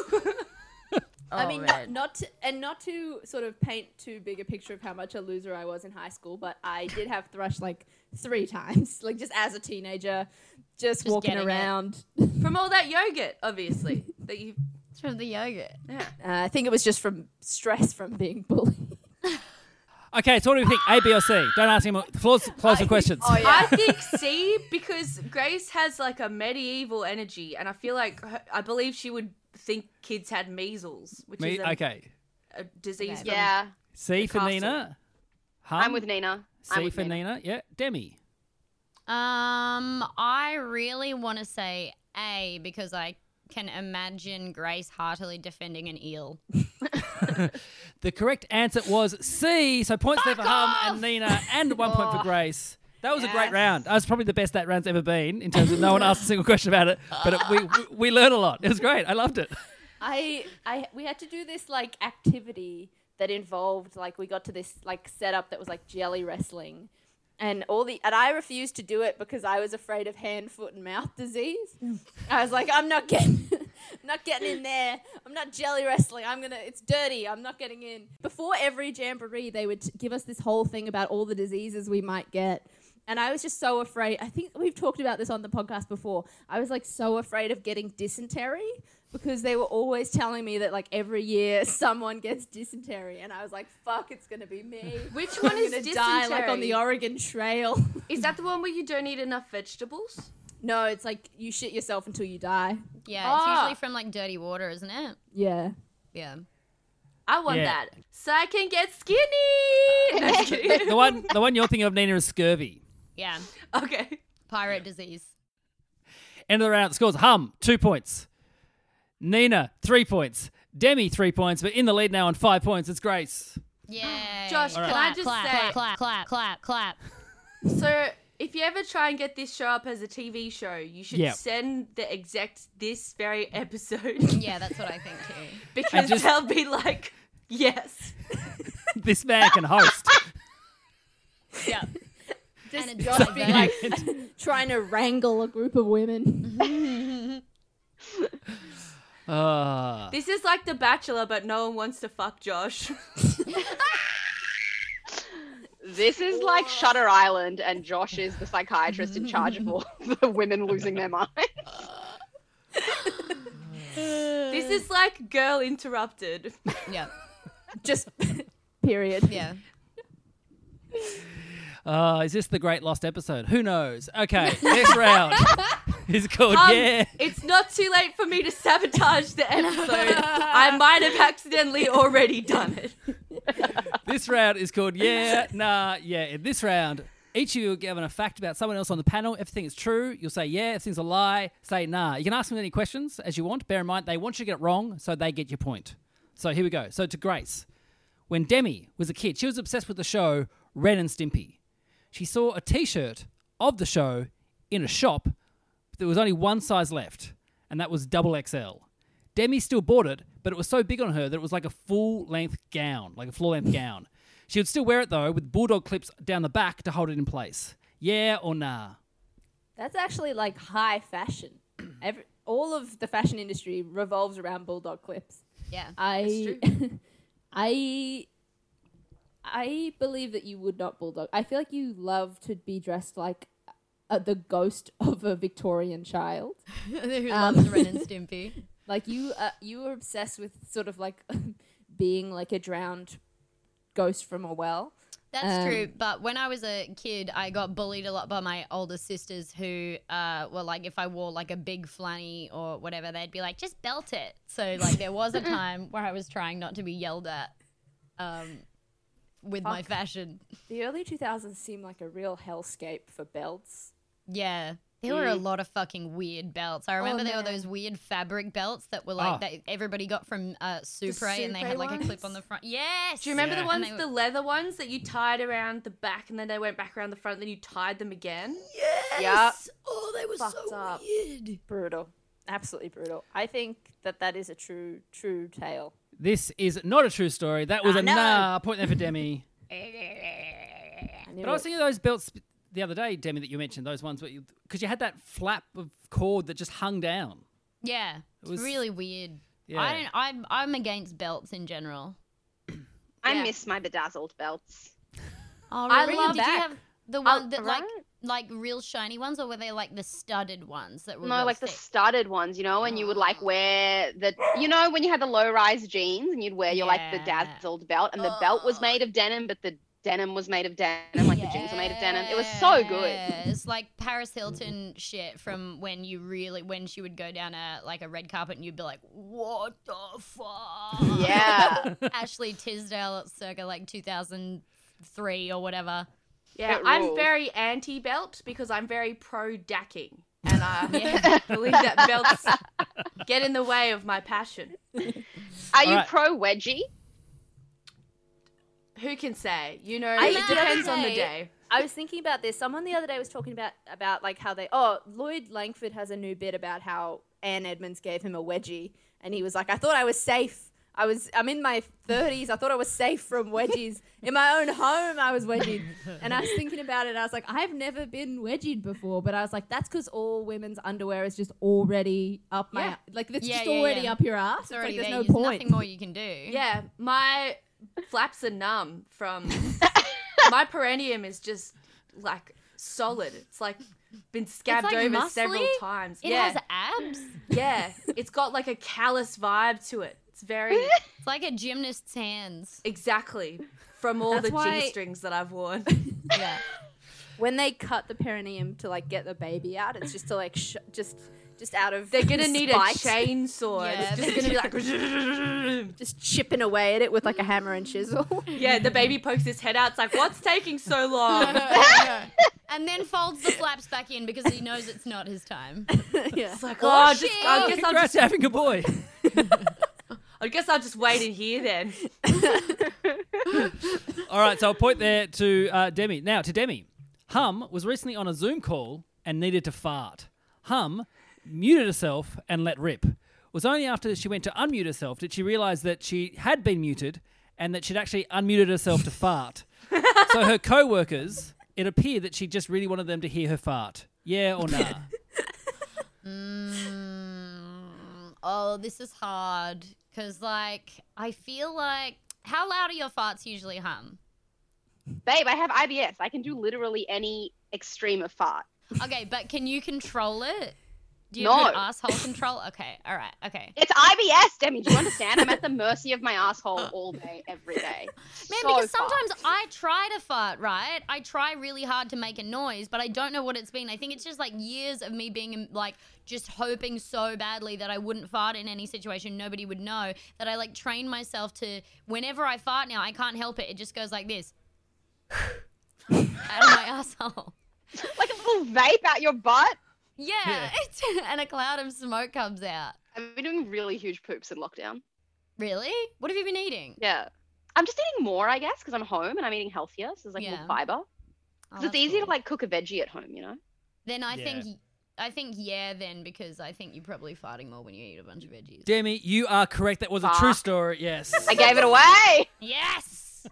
I Oh, mean, man. not, not to, and not to sort of paint too big a picture of how much a loser I was in high school, but I did have thrush like three times, like just as a teenager, just, Just walking getting it. around. From all that yogurt, obviously. That you. It's from the yogurt. Yeah. Uh, I think it was just from stress from being bullied. Okay, so what do we think? A, B, or C? Don't ask him close, closer questions. Oh yeah. I think C because Grace has like a medieval energy, and I feel like her, I believe she would think kids had measles, which Me, is a, okay. a disease. From, Yeah. C for castle. Nina. Hum? I'm with Nina. I'm C with for Nina. Nina. Yeah. Demi. Um, I really want to say A because I can imagine Grace heartily defending an eel. The correct answer was C. So points there for Hum and Nina, and one point for Grace. That was a great Yes. round. That was probably the best that round's ever been in terms of no one asked a single question about it, but it, we, we we learned a lot. It was great. I loved it. I, I, we had to do this like activity that involved like we got to this like setup that was like jelly wrestling, and all the and I refused to do it because I was afraid of hand, foot, and mouth disease. I was like, I'm not getting, not getting in there. I'm not jelly wrestling. I'm gonna. It's dirty. I'm not getting in. Before every jamboree, they would t- give us this whole thing about all the diseases we might get. And I was just so afraid. I think we've talked about this on the podcast before. I was like so afraid of getting dysentery because they were always telling me that like every year someone gets dysentery, and I was like, "Fuck, it's gonna be me." Which one I'm is gonna dysentery? die like on the Oregon Trail. Is that the one where you don't eat enough vegetables? No, it's like you shit yourself until you die. Yeah, it's Ah. usually from like dirty water, isn't it? Yeah. Yeah. I want Yeah. that. So I can get skinny. No, just kidding. The one the one you're thinking of, Nina, is scurvy. Yeah. Okay. Pirate disease. End of the round. Scores: Hum, two points. Nina, three points. Demi, three points. But in the lead now on five points, it's Grace. Yeah. Josh, can I clap, just clap, say- clap, clap, clap, clap. So if you ever try and get this show up as a T V show, you should Yeah. send the exec this very episode Yeah, that's what I think too. because just- they'll be like, yes. This man can host. Just And a Josh being like divergent. trying to wrangle a group of women. Uh, This is like The Bachelor, but no one wants to fuck Josh. This is like Shutter Island, and Josh is the psychiatrist in charge of all the women losing their minds. This is like Girl Interrupted. Yeah. Just period. Yeah. uh, is this the great lost episode? Who knows? Okay, next round is called Um, Yeah. It's not too late for me to sabotage the episode. I might have accidentally already done it. This round is called Yeah, Nah, Yeah. In this round, each of you are given a fact about someone else on the panel. If everything is true, you'll say yeah. If things a lie, say nah. You can ask them any questions as you want. Bear in mind, they want you to get it wrong, so they get your point. So here we go. So to Grace. When Demi was a kid, she was obsessed with the show Ren and Stimpy. She saw a T-shirt of the show in a shop. There was only one size left, and that was double X L. Demi still bought it, but it was so big on her that it was like a full-length gown, like a floor-length gown. She would still wear it, though, with bulldog clips down the back to hold it in place. Yeah or nah? That's actually like high fashion. Every, all of the fashion industry revolves around bulldog clips. Yeah. I, I, I believe that you would not bulldog. I feel like you love to be dressed like uh, the ghost of a Victorian child. Who Um, loves Ren and Stimpy? Like you, uh, you were obsessed with sort of like being like a drowned ghost from a well. That's Um, true, but when I was a kid, I got bullied a lot by my older sisters who uh, were like, if I wore like a big flanny or whatever, they'd be like, just belt it. So like there was a time where I was trying not to be yelled at um, with my Fuck. fashion. The early two thousands seemed like a real hellscape for belts. Yeah. There were a lot of fucking weird belts. I remember there were man. those weird fabric belts that were like Oh. that everybody got from uh, Supre, and they Supre had like a clip ones? on the front. Yes. Do you remember Yeah. the And ones, they the were- leather ones that you tied around the back and then they went back around the front, then you tied them again? Yeah. Oh, they were Fucked so up. weird. Brutal. Absolutely brutal. I think that that is a true, true tale. This is not a true story. That was Ah, a no. nah. Point there for Demi. I knew But I was it. thinking of those belts the other day, Demi, that you mentioned. Those ones because you, 'cause you had that flap of cord that just hung down. Yeah, it's was- really weird. Yeah. I don't. I'm I'm against belts in general. I Yeah. miss my bedazzled belts. Oh, I really? love Did you back. have the I- one that like right. like real shiny ones, or were they like the studded ones that were No, real like the thick? studded ones, you know, and you would like wear the, you know, when you had the low rise jeans and you'd wear your like Yeah. bedazzled belt, and the belt was made of denim, but the denim was made of denim, like the jeans were made of denim. It was so good. It's like Paris Hilton shit from when you really when she would go down a like a red carpet and you'd be like, what the fuck? Yeah. Ashley Tisdale circa like two thousand three or whatever. Yeah, It I'm rules. very anti-belt because I'm very pro-dacking. And I Yeah. believe that belts get in the way of my passion. Are you Alright. pro wedgie? Who can say? You know, I- it the other depends on the day- day. I was thinking about this. Someone the other day was talking about about like how they oh Lloyd Langford has a new bit about how Anne Edmonds gave him a wedgie, and he was like, I thought I was safe. I was I'm in my thirties. I thought I was safe from wedgies in my own home. I was wedgied, and I was thinking about it. I was like, I've never been wedgied before, but I was like, that's because all women's underwear is just already up my Yeah. like it's Yeah, just yeah, already yeah. up your ass. It's already like, there. there's no There's point. nothing more you can do. Yeah, my flaps are numb from my perineum is just like solid. It's like been scabbed like over several muscly? times. It yeah, has abs. yeah. It's got like a callous vibe to it. It's very It's like a gymnast's hands. exactly from all That's the why- G-strings that I've worn. Yeah. When they cut the perineum to like get the baby out, it's just to like sh- just just out of They're gonna need spite. a chainsaw. Yeah, It's just gonna be like just chipping away at it with like a hammer and chisel. yeah. The baby pokes his head out. It's like, what's taking so long? And then folds the flaps back in because he knows it's not his time. yeah. It's like, oh, I just, I Oh, guess I'll congrats just, having a boy. I guess I'll just wait in here then. All right, so I'll point there to uh, Demi. Now, to Demi. Hum was recently on a Zoom call and needed to fart. Hum muted herself and let rip. It was only after she went to unmute herself did she realise that she had been muted and that she'd actually unmuted herself to fart. So her co-workers it appeared that she just really wanted them to hear her fart. Yeah or nah? Mm, oh, this is hard because, like, I feel like how loud are your farts usually, hum? Babe, I have I B S. I can do literally any extreme of fart. Okay, but can you control it? Do you No. have good asshole control? Okay, all right, okay. It's I B S, Demi. Do you understand? I'm at the mercy of my asshole all day, every day. Man, So because sometimes fucked. I try to fart, right? I try really hard to make a noise, but I don't know what it's been. I think it's just like years of me being like just hoping so badly that I wouldn't fart in any situation, nobody would know, that I like trained myself to, whenever I fart now, I can't help it. It just goes like this. Out of my asshole. Like a little vape out your butt. Yeah, Yeah. It's, and a cloud of smoke comes out. I've been doing really huge poops in lockdown. Really? What have you been eating? Yeah. I'm just eating more, I guess, because I'm home and I'm eating healthier. So there's like Yeah. more fiber. Oh, Because it's that's easier cool. to like cook a veggie at home, you know? Then I Yeah. think, I think yeah. Then because I think you're probably farting more when you eat a bunch of veggies. Demi, you are correct. That was a true Fuck. story. Yes. I gave it away. Yes.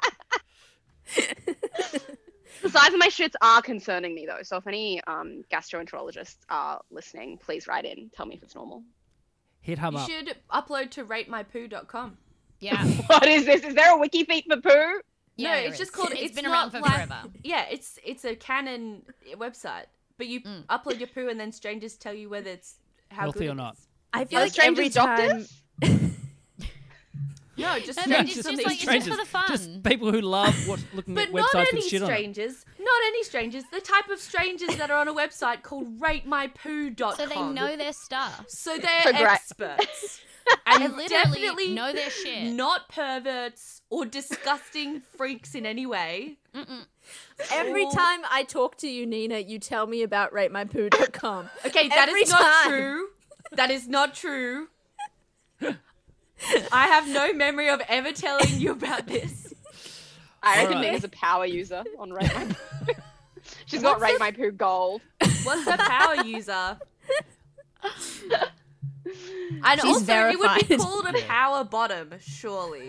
The size of my shits are concerning me though. So if any um, gastroenterologists are listening, please write in. Tell me if it's normal. Hit hum You up. should upload to rate my poo dot com. Yeah. What is this? Is there a wiki feet for poo? Yeah, no, there it's just is. called. It's It's, been not around for like, forever. Yeah, it's it's a canon website, but you Mm. upload your poo and then strangers tell you whether it's how Healthy good or it not. is. I feel Are like strangers every time. doctors? No, just No, no, strangers. it's on just these like- it's just for the fun. Just people who love what, looking But at not websites any with shit on it. strangers. Not any strangers. The type of strangers that are on a website called rate my poo dot com. So they know their stuff. So they're So great. experts. And They literally definitely know their shit. not perverts or disgusting freaks in any way. Every All- time I talk to you, Nina, you tell me about rate my poo dot com. Okay, that Every is not time. true. That is not true. I have no memory of ever telling you about this. I reckon Alright. Nina's a power user on Rate My Poo. She's got Rate My Poo Gold. What's a power user? And She's also, it would be verified. called a power bottom, surely.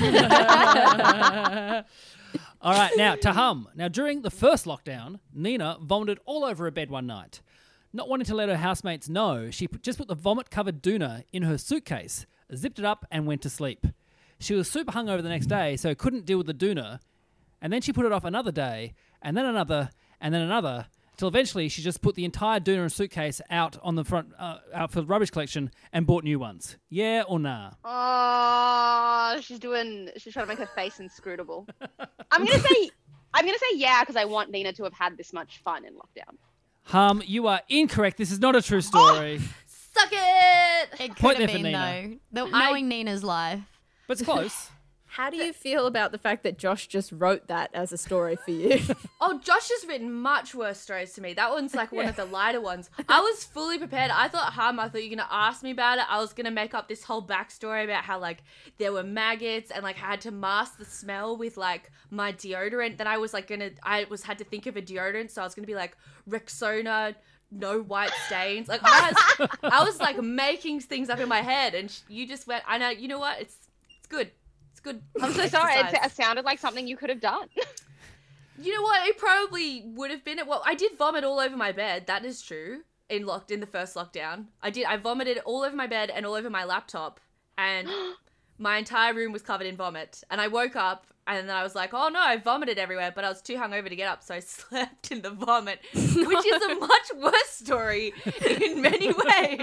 All right, now to hum. Now, during the first lockdown, Nina vomited all over her bed one night. Not wanting to let her housemates know, she put- just put the vomit-covered doona in her suitcase, zipped it up, and went to sleep. She was super hungover the next day, so couldn't deal with the doona. And then she put it off another day, and then another, and then another, till eventually she just put the entire doona and suitcase out on the front, uh, out for the rubbish collection, and bought new ones. Yeah or nah? Oh, she's doing. She's trying to make her face inscrutable. I'm gonna say. I'm gonna say yeah because I want Nina to have had this much fun in lockdown. Hum, you are incorrect. This is not a true story. Suck it! It could Point have there for been Nina. though. The, knowing Nina's life. But it's close. How do you feel about the fact that Josh just wrote that as a story for you? Oh, Josh has written much worse stories to me. That one's like one of the lighter ones. I was fully prepared. I thought, Hum, I thought you were going to ask me about it. I was going to make up this whole backstory about how, like, there were maggots and, like, I had to mask the smell with, like, my deodorant. Then I was, like, going to, I was had to think of a deodorant. So I was going to be, like, Rexona, no white stains. Like, I was, I was, like, making things up in my head. And sh- you just went, I know, you know what? It's, it's good. It's good. I'm so sorry. It, exercise. it sounded like something you could have done. You know what? It probably would have been it. Well, I did vomit all over my bed. That is true. In locked in the first lockdown, I did. I vomited all over my bed and all over my laptop, and my entire room was covered in vomit. And I woke up, and then I was like, "Oh no, I vomited everywhere!" But I was too hungover to get up, so I slept in the vomit, which is a much worse story in many ways.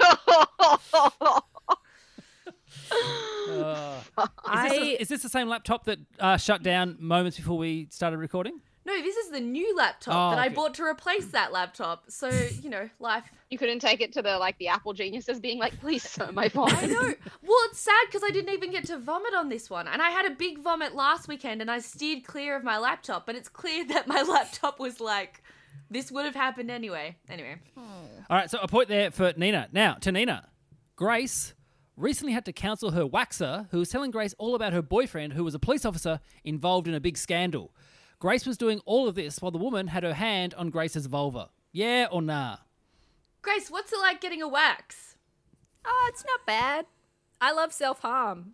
Uh, is, this I the, is this the same laptop that uh, shut down moments before we started recording? No, this is the new laptop Oh, that I okay. bought to replace that laptop. So you know, life. You couldn't take it to the like the Apple geniuses being like, please sir, my phone. I know. Well, it's sad because I didn't even get to vomit on this one. And I had a big vomit last weekend and I steered clear of my laptop. But it's clear that my laptop was like, this would have happened anyway. Anyway. All right, so a point there for Nina. Now, to Nina. Grace recently had to counsel her waxer, who was telling Grace all about her boyfriend, who was a police officer involved in a big scandal. Grace was doing all of this while the woman had her hand on Grace's vulva. Yeah or nah? Grace, what's it like getting a wax? oh, it's not bad. I love self-harm.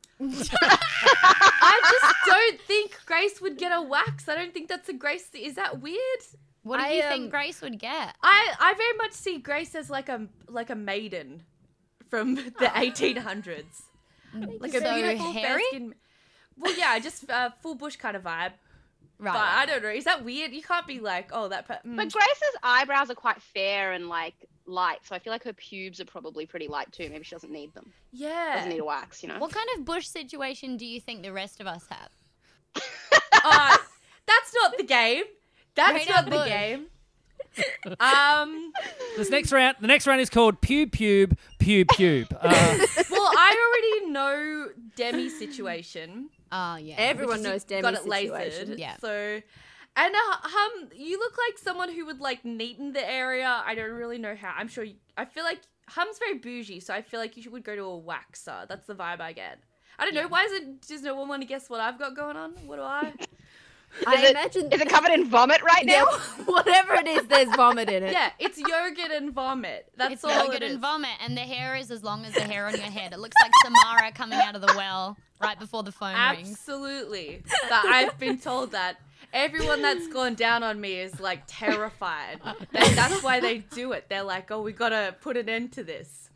I just don't think Grace would get a wax. I don't think that's a Grace. Is that weird? What do I, you um, think Grace would get? I, I very much see Grace as like a like a maiden from the eighteen hundreds. Like a So beautiful hairy? fair-skinned. Well, yeah, just uh, full bush kind of vibe. Right. But I don't know. Is that weird? You can't be like, oh, that. Per- mm. But Grace's eyebrows are quite fair and like light, so I feel like her pubes are probably pretty light too. Maybe she doesn't need them. Yeah. Doesn't need a wax, you know. What kind of bush situation do you think the rest of us have? Uh, that's not the game. That's Straight not up the bush. game. Um. This next round, the next round is called Pube Pube Pube Pube. Uh, Well, I already know Demi's situation. Oh, yeah. Everyone Which is knows you Demi's got it lasered. situation. Yeah. So, and uh, hum, you look like someone who would like neaten the area. I don't really know how. I'm sure. You, I feel like Hum's very bougie, so I feel like you should, would go to a waxer. That's the vibe I get. I don't know. Why is it? Does no one want to guess what I've got going on? What do I? I Is it- imagine Is it covered in vomit right now? Yeah, whatever it is, there's vomit in it. Yeah, it's yogurt and vomit. That's It's all yogurt it is. and vomit, and the hair is as long as the hair on your head. It looks like Samara coming out of the well right before the phone rings. Absolutely. But I've been told that everyone that's gone down on me is like terrified. That- that's why they do it. They're like, oh, we gotta put an end to this.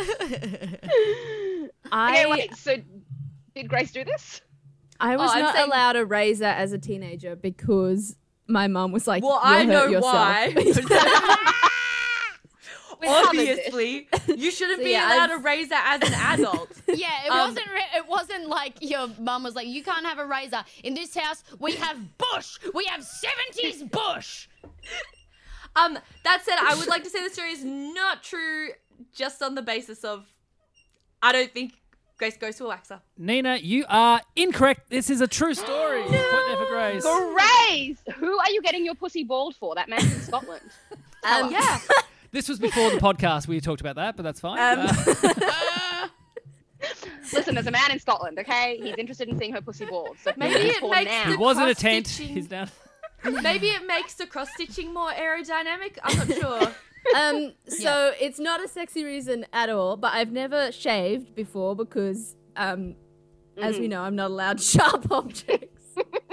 I, Okay, wait. So, did Grace do this? I was Oh, I'm not saying- allowed a razor as a teenager because my mum was like, Well, "You'll I know hurt yourself." why. Wait, how did this? Obviously, you shouldn't So, be yeah, allowed I've- a razor as an adult. Yeah, it Um, wasn't. Re- it wasn't like your mum was like, "You can't have a razor in this house. We have bush. We have seventies bush." Um, that said, I would like to say the story is not true just on the basis of I don't think Grace goes to a waxer. Nina, you are incorrect. This is a true story. Point there for Grace. Grace, who are you getting your pussy bald for? That man's in Scotland. Um, Yeah. This was before the podcast. We talked about that, but that's fine. Um, Uh, Listen, there's a man in Scotland, okay? He's interested in seeing her pussy bald. So Maybe maybe it it makes now. he was in a cross tent. stitching. He's down. Maybe it makes the cross stitching more aerodynamic. I'm not sure. um, so it's not a sexy reason at all, but I've never shaved before because, um, as we know, I'm not allowed sharp objects.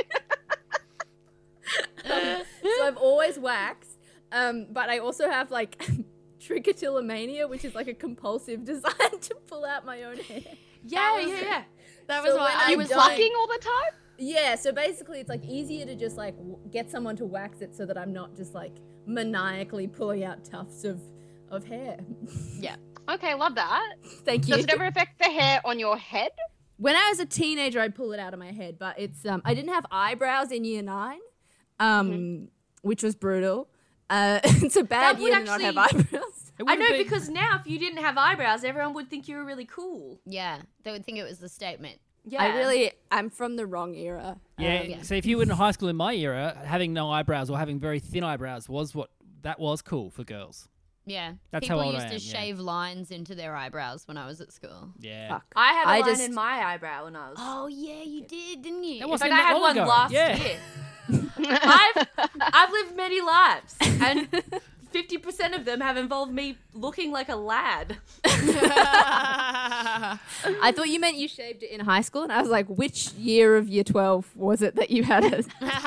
um, so I've always waxed, um, but I also have like trichotillomania, which is like a compulsive desire to pull out my own hair. Yeah, yeah, yeah. That was So why when I I was don't- like, Fucking all the time? Yeah, so basically it's like easier to just like w- get someone to wax it so that I'm not just like maniacally pulling out tufts of, of hair. yeah. Okay, love that. Thank you. Does it ever affect the hair on your head? When I was a teenager, I'd pull it out of my head, but it's um I didn't have eyebrows in year nine, um, Mm-hmm. which was brutal. Uh, it's a bad That year would to not have actually- eyebrows. It I would've know been- because now if you didn't have eyebrows, everyone would think you were really cool. Yeah, they would think it was the statement. Yeah. I really, I'm from the wrong era. Yeah, Um, yeah. so if you were in high school in my era, having no eyebrows or having very thin eyebrows was what that was cool for girls. Yeah, That's how people old used I to am, yeah. shave lines into their eyebrows when I was at school. Yeah. Fuck. I had a I line just- in my eyebrow when I was. Oh yeah, you did, didn't you? That In wasn't fact, I that had long one ago. last Yeah. year. I've I've lived many lives, and fifty percent of them have involved me looking like a lad. I thought you meant you shaved it in high school, and I was like, which year of year twelve was it that you had it?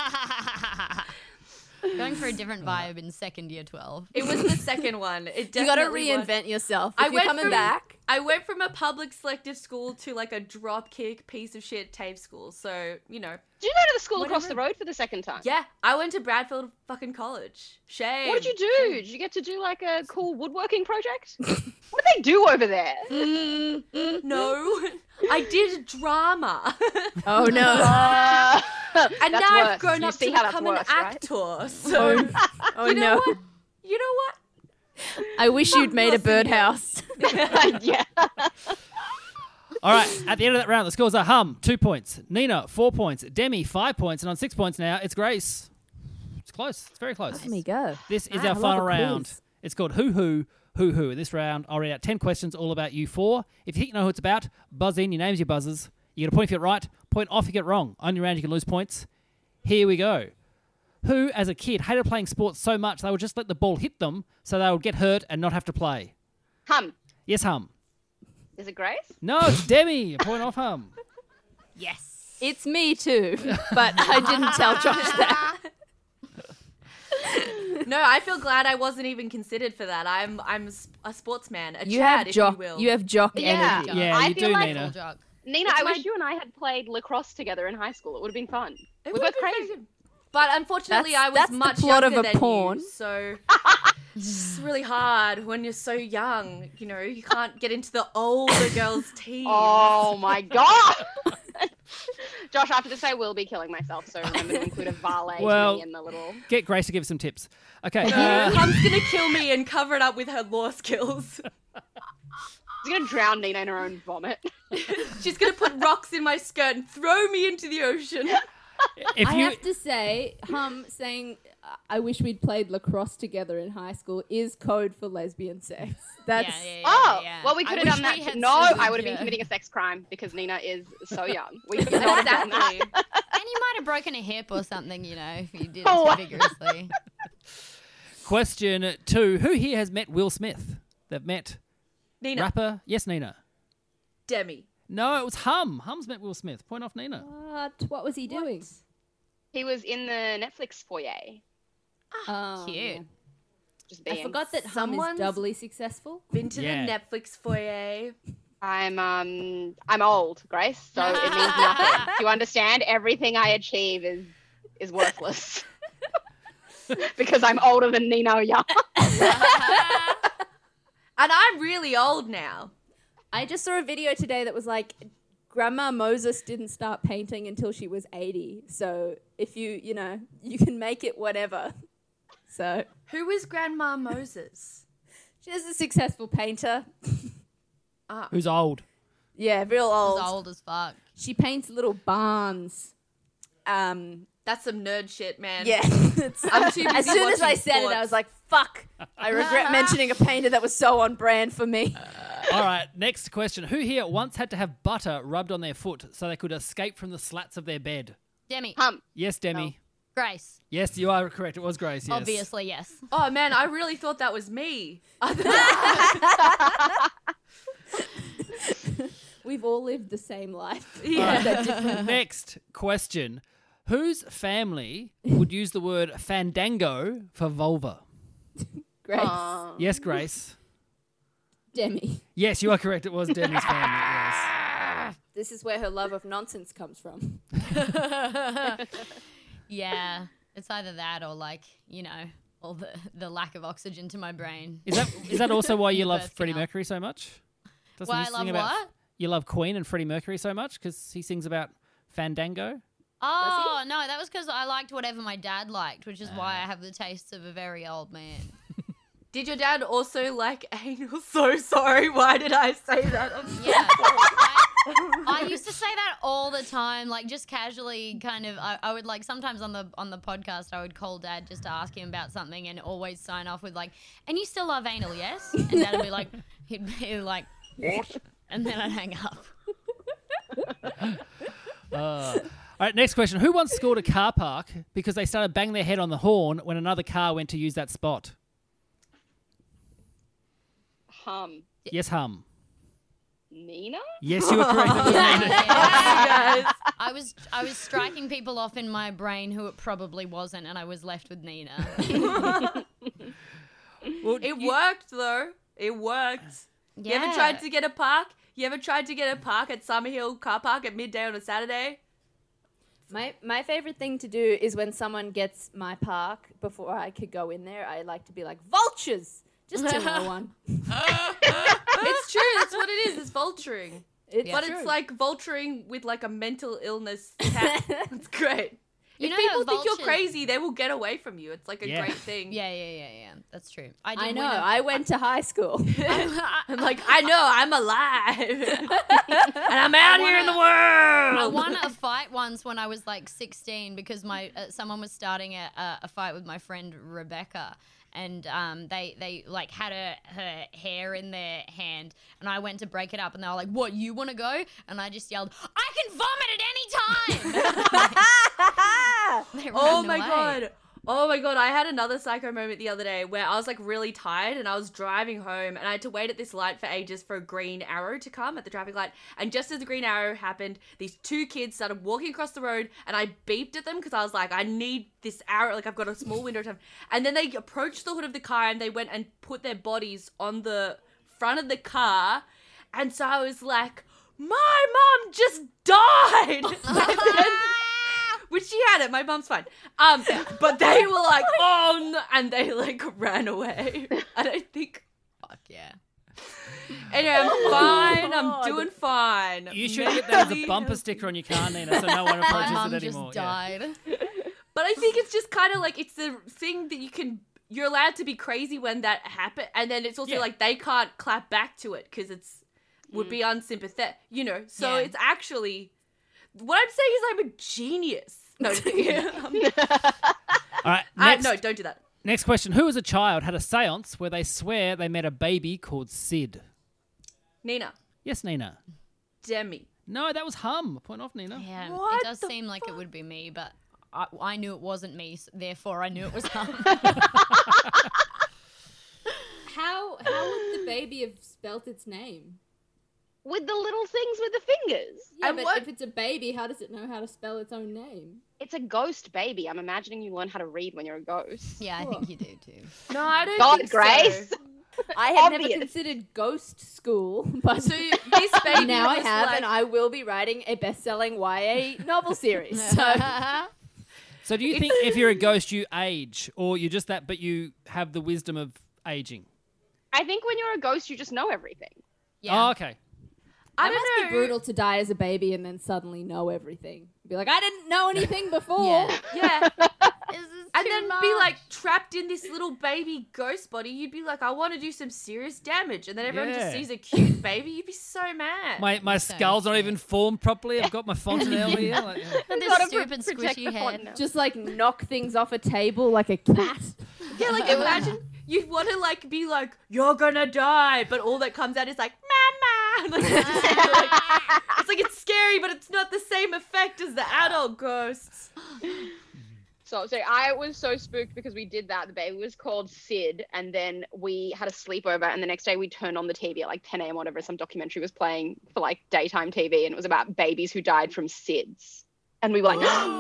Going for a different vibe in second year twelve. It was the second one. It You got to definitely was. reinvent yourself. If I you're went coming from- back. I went from a public selective school to like a dropkick piece of shit TAFE school. So, you know. Did you go to the school across Whatever. the road for the second time? Yeah, I went to Bradfield fucking college. Shame. What did you do? Did you get to do like a cool woodworking project? What do they do over there? No, I did drama. Oh no. Uh, And that's now I've worse. grown You up see to how that's become an worse, right? actor. So, Oh you know no. what? You know what? I wish you'd made a Nothing birdhouse. yeah. All right, at the end of that round, the scores are Hum, two points. Nina, four points. Demi, five points. And on six points now, it's Grace. It's close. It's very close. Let me go. This is Ah, I our love final a round. quiz. It's called Who Who, Who Who. In this round, I'll read out ten questions all about you four. If you think you know who it's about, buzz in. Your name's your buzzers. You get a point if you get it right, point off if you get it wrong. On your round, you can lose points. Here we go. Who, as a kid, hated playing sports so much they would just let the ball hit them so they would get hurt and not have to play? Hum. Yes, Hum. Is it Grace? No, it's Demi. A point off Hum. Yes. It's me too, but I didn't tell Josh that. No, I feel glad I wasn't even considered for that. I'm I'm a sportsman, a You Chad, have if jock. you will. You have jock Yeah. energy. Yeah, I you feel do, like Nina. Full jug. Nina, It's I my- wish you and I had played lacrosse together in high school. It would have been fun. It we would've both been crazy. very good. But unfortunately, That's- I was that's the much plot of younger a than porn. you, so it's really hard when you're so young. You know, you can't get into the older girls' team. Oh my god! Josh, after this, I will be killing myself. So remember to include a valet Well- me in the little. Get Grace to give us some tips. Okay. Uh, Uh, Hum's gonna kill me and cover it up with her law skills. She's gonna drown Nina in her own vomit. She's gonna put rocks in my skirt and throw me into the ocean. if I you have to say, Hum saying, "I wish we'd played lacrosse together in high school" is code for lesbian sex. That's yeah, yeah, yeah, Oh, yeah. well, we I could have wish done that. we had No, I Susan, would have been yeah. committing a sex crime because Nina is so young. We could not have done that. Exactly. And you might have broken a hip or something, you know, if you did it Oh, too wow. vigorously. question two: Who here has met Will Smith? They've met Nina, rapper. Yes, Nina. Demi. No, it was Hum. Hum's met Will Smith. Point off Nina. what? What was he doing? He was in the Netflix foyer. Oh, Cute. yeah. Just being. I forgot that Hum is Someone's- doubly successful. Been to Yeah. the Netflix foyer. I'm um I'm old, Grace, so it means nothing. Do you understand? Everything I achieve is is worthless. Because I'm older than Nino Young. And I'm really old now. I just saw a video today that was like, Grandma Moses didn't start painting until she was eighty. So if you, you know, you can make it whatever. So Who is Grandma Moses? she's a successful painter. Who's old? Yeah, real old. It's old as fuck. She paints little barns. Um, That's some nerd shit, man. yeah. It's- I'm too busy as soon as I watching said it, I sports. was like, fuck. I regret mentioning a painter that was so on brand for me. All right, next question. Who here once had to have butter rubbed on their foot so they could escape from the slats of their bed? Demi. Hum. Yes, Demi. Grace. Yes, you are correct. It was Grace, yes. Obviously, yes. Oh man, I really thought that was me. We've all lived the same life. Yeah. Next question. Whose family would use the word fandango for vulva? Grace. Uh, Yes, Grace. Demi. Yes, you are correct. It was Demi's family, yes. This is where her love of nonsense comes from. Yeah. It's either that or, like, you know, all the, the lack of oxygen to my brain. Is that is that also why you love Birth Freddie canal. Mercury so much? Doesn't Why he I love sing about, what? You love Queen and Freddie Mercury so much because he sings about fandango? Oh, no, that was because I liked whatever my dad liked, which is why I have the tastes of a very old man. Did your dad also like anal? So sorry. Why did I say that? I'm so Yeah. sorry. I, I used to say that all the time, like just casually kind of I, I would like sometimes on the on the podcast I would call Dad just to ask him about something and always sign off with like, and you still love anal, yes? And Dad would be like he'd be like What? and then I'd hang up. Uh, all right, next question. Who once scored a car park because they started banging their head on the horn when another car went to use that spot? Hum. Yes, Hum. Nina? Yes, you were correct. It was Nina. guys. I was I was striking people off in my brain who it probably wasn't, and I was left with Nina. Well, It you- worked though. It worked. You ever Yeah. tried to get a park? You ever tried to get a park at Summerhill Car Park at midday on a Saturday? My my favorite thing to do is when someone gets my park before I could go in there. I like to be like vultures, just to know one. It's true. That's what it is. It's vulturing. It's But true. it's like vulturing with like a mental illness cat. It's great. You if know people that think you're vultures- crazy, they will get away from you. It's like a Yeah. great thing. Yeah, yeah, yeah, yeah. That's true. I, did I know. win a- I went to high school. I'm like, I know, I'm alive. And I'm out here in the I world. won a fight once when I was like sixteen because my uh, someone was starting a, a, a fight with my friend Rebecca, and um, they they like had her, her hair in their hand, and I went to break it up, and they were like, "What, you want to go?" And I just yelled, "I can vomit at any time!" They Oh ran my away. god. Oh my god, I had another psycho moment the other day where I was like really tired and I was driving home and I had to wait at this light for ages for a green arrow to come at the traffic light. And just as the green arrow happened, these two kids started walking across the road and I beeped at them because I was like, I need this arrow. Like I've got a small window of time. And then they approached the hood of the car and they went and put their bodies on the front of the car. And so I was like, my mum just died. And then, which she had it. My mum's fine. Um, but they were like, oh no, and they like ran away. And I think, Fuck yeah. anyway, I'm fine. I'm doing fine. You should get that as a Mentally bumper healthy. sticker on your car, Nina, so no one My approaches mum it just anymore. Yeah. died. But I think it's just kind of like it's the thing that you can. You're allowed to be crazy when that happens, and then it's also Yeah. like they can't clap back to it because it's would be unsympathetic, you know. So Yeah. it's actually what I'm saying is I'm a genius. No, um, All right, I, next, no, don't do that. next question. Who as a child had a seance where they swear they met a baby called Sid? Nina, Yes, Nina. Demi. No, that was Hum. Point off, Nina. Yeah, What it does the seem like it would be me, but I, I knew it wasn't me, so therefore I knew it was him. How how would the baby have spelt its name? With the little things with the fingers. Yeah, And but what- if it's a baby, how does it know how to spell its own name? It's a ghost baby. I'm imagining you learn how to read when you're a ghost. Yeah, I think you do too. No, I don't God, think Grace. so. I had never Obvious. considered ghost school, but So this baby now I was have, like, and I will be writing a best-selling Y A novel series. So So do you think if you're a ghost, you age, or you're just that, but you have the wisdom of aging? I think when you're a ghost, you just know everything. Yeah. Oh, okay. I it don't must know. be brutal to die as a baby and then suddenly know everything. Be like, I didn't know anything before. Yeah. Yeah. This is And too then much. be like trapped in this little baby ghost body, you'd be like, I want to do some serious damage. And then everyone Yeah. just sees a cute baby, you'd be so mad. My my So skull's not cute. even formed properly. I've got my fontanelle here. Like, yeah. And this Gotta stupid pr- protect squishy the head. partner. Just like knock things off a table like a cat. yeah, like imagine you want to like be like, you're gonna die, but all that comes out is like, mama. Like, it's, just like, it's like it's scary, but it's not the same effect as the adult ghosts. So, so I was so spooked because we did that. The baby was called Sid, and then we had a sleepover, and the next day we turned on the T V at like ten a.m. whatever. Some documentary was playing for like daytime T V, and it was about babies who died from S I D S. And we were like,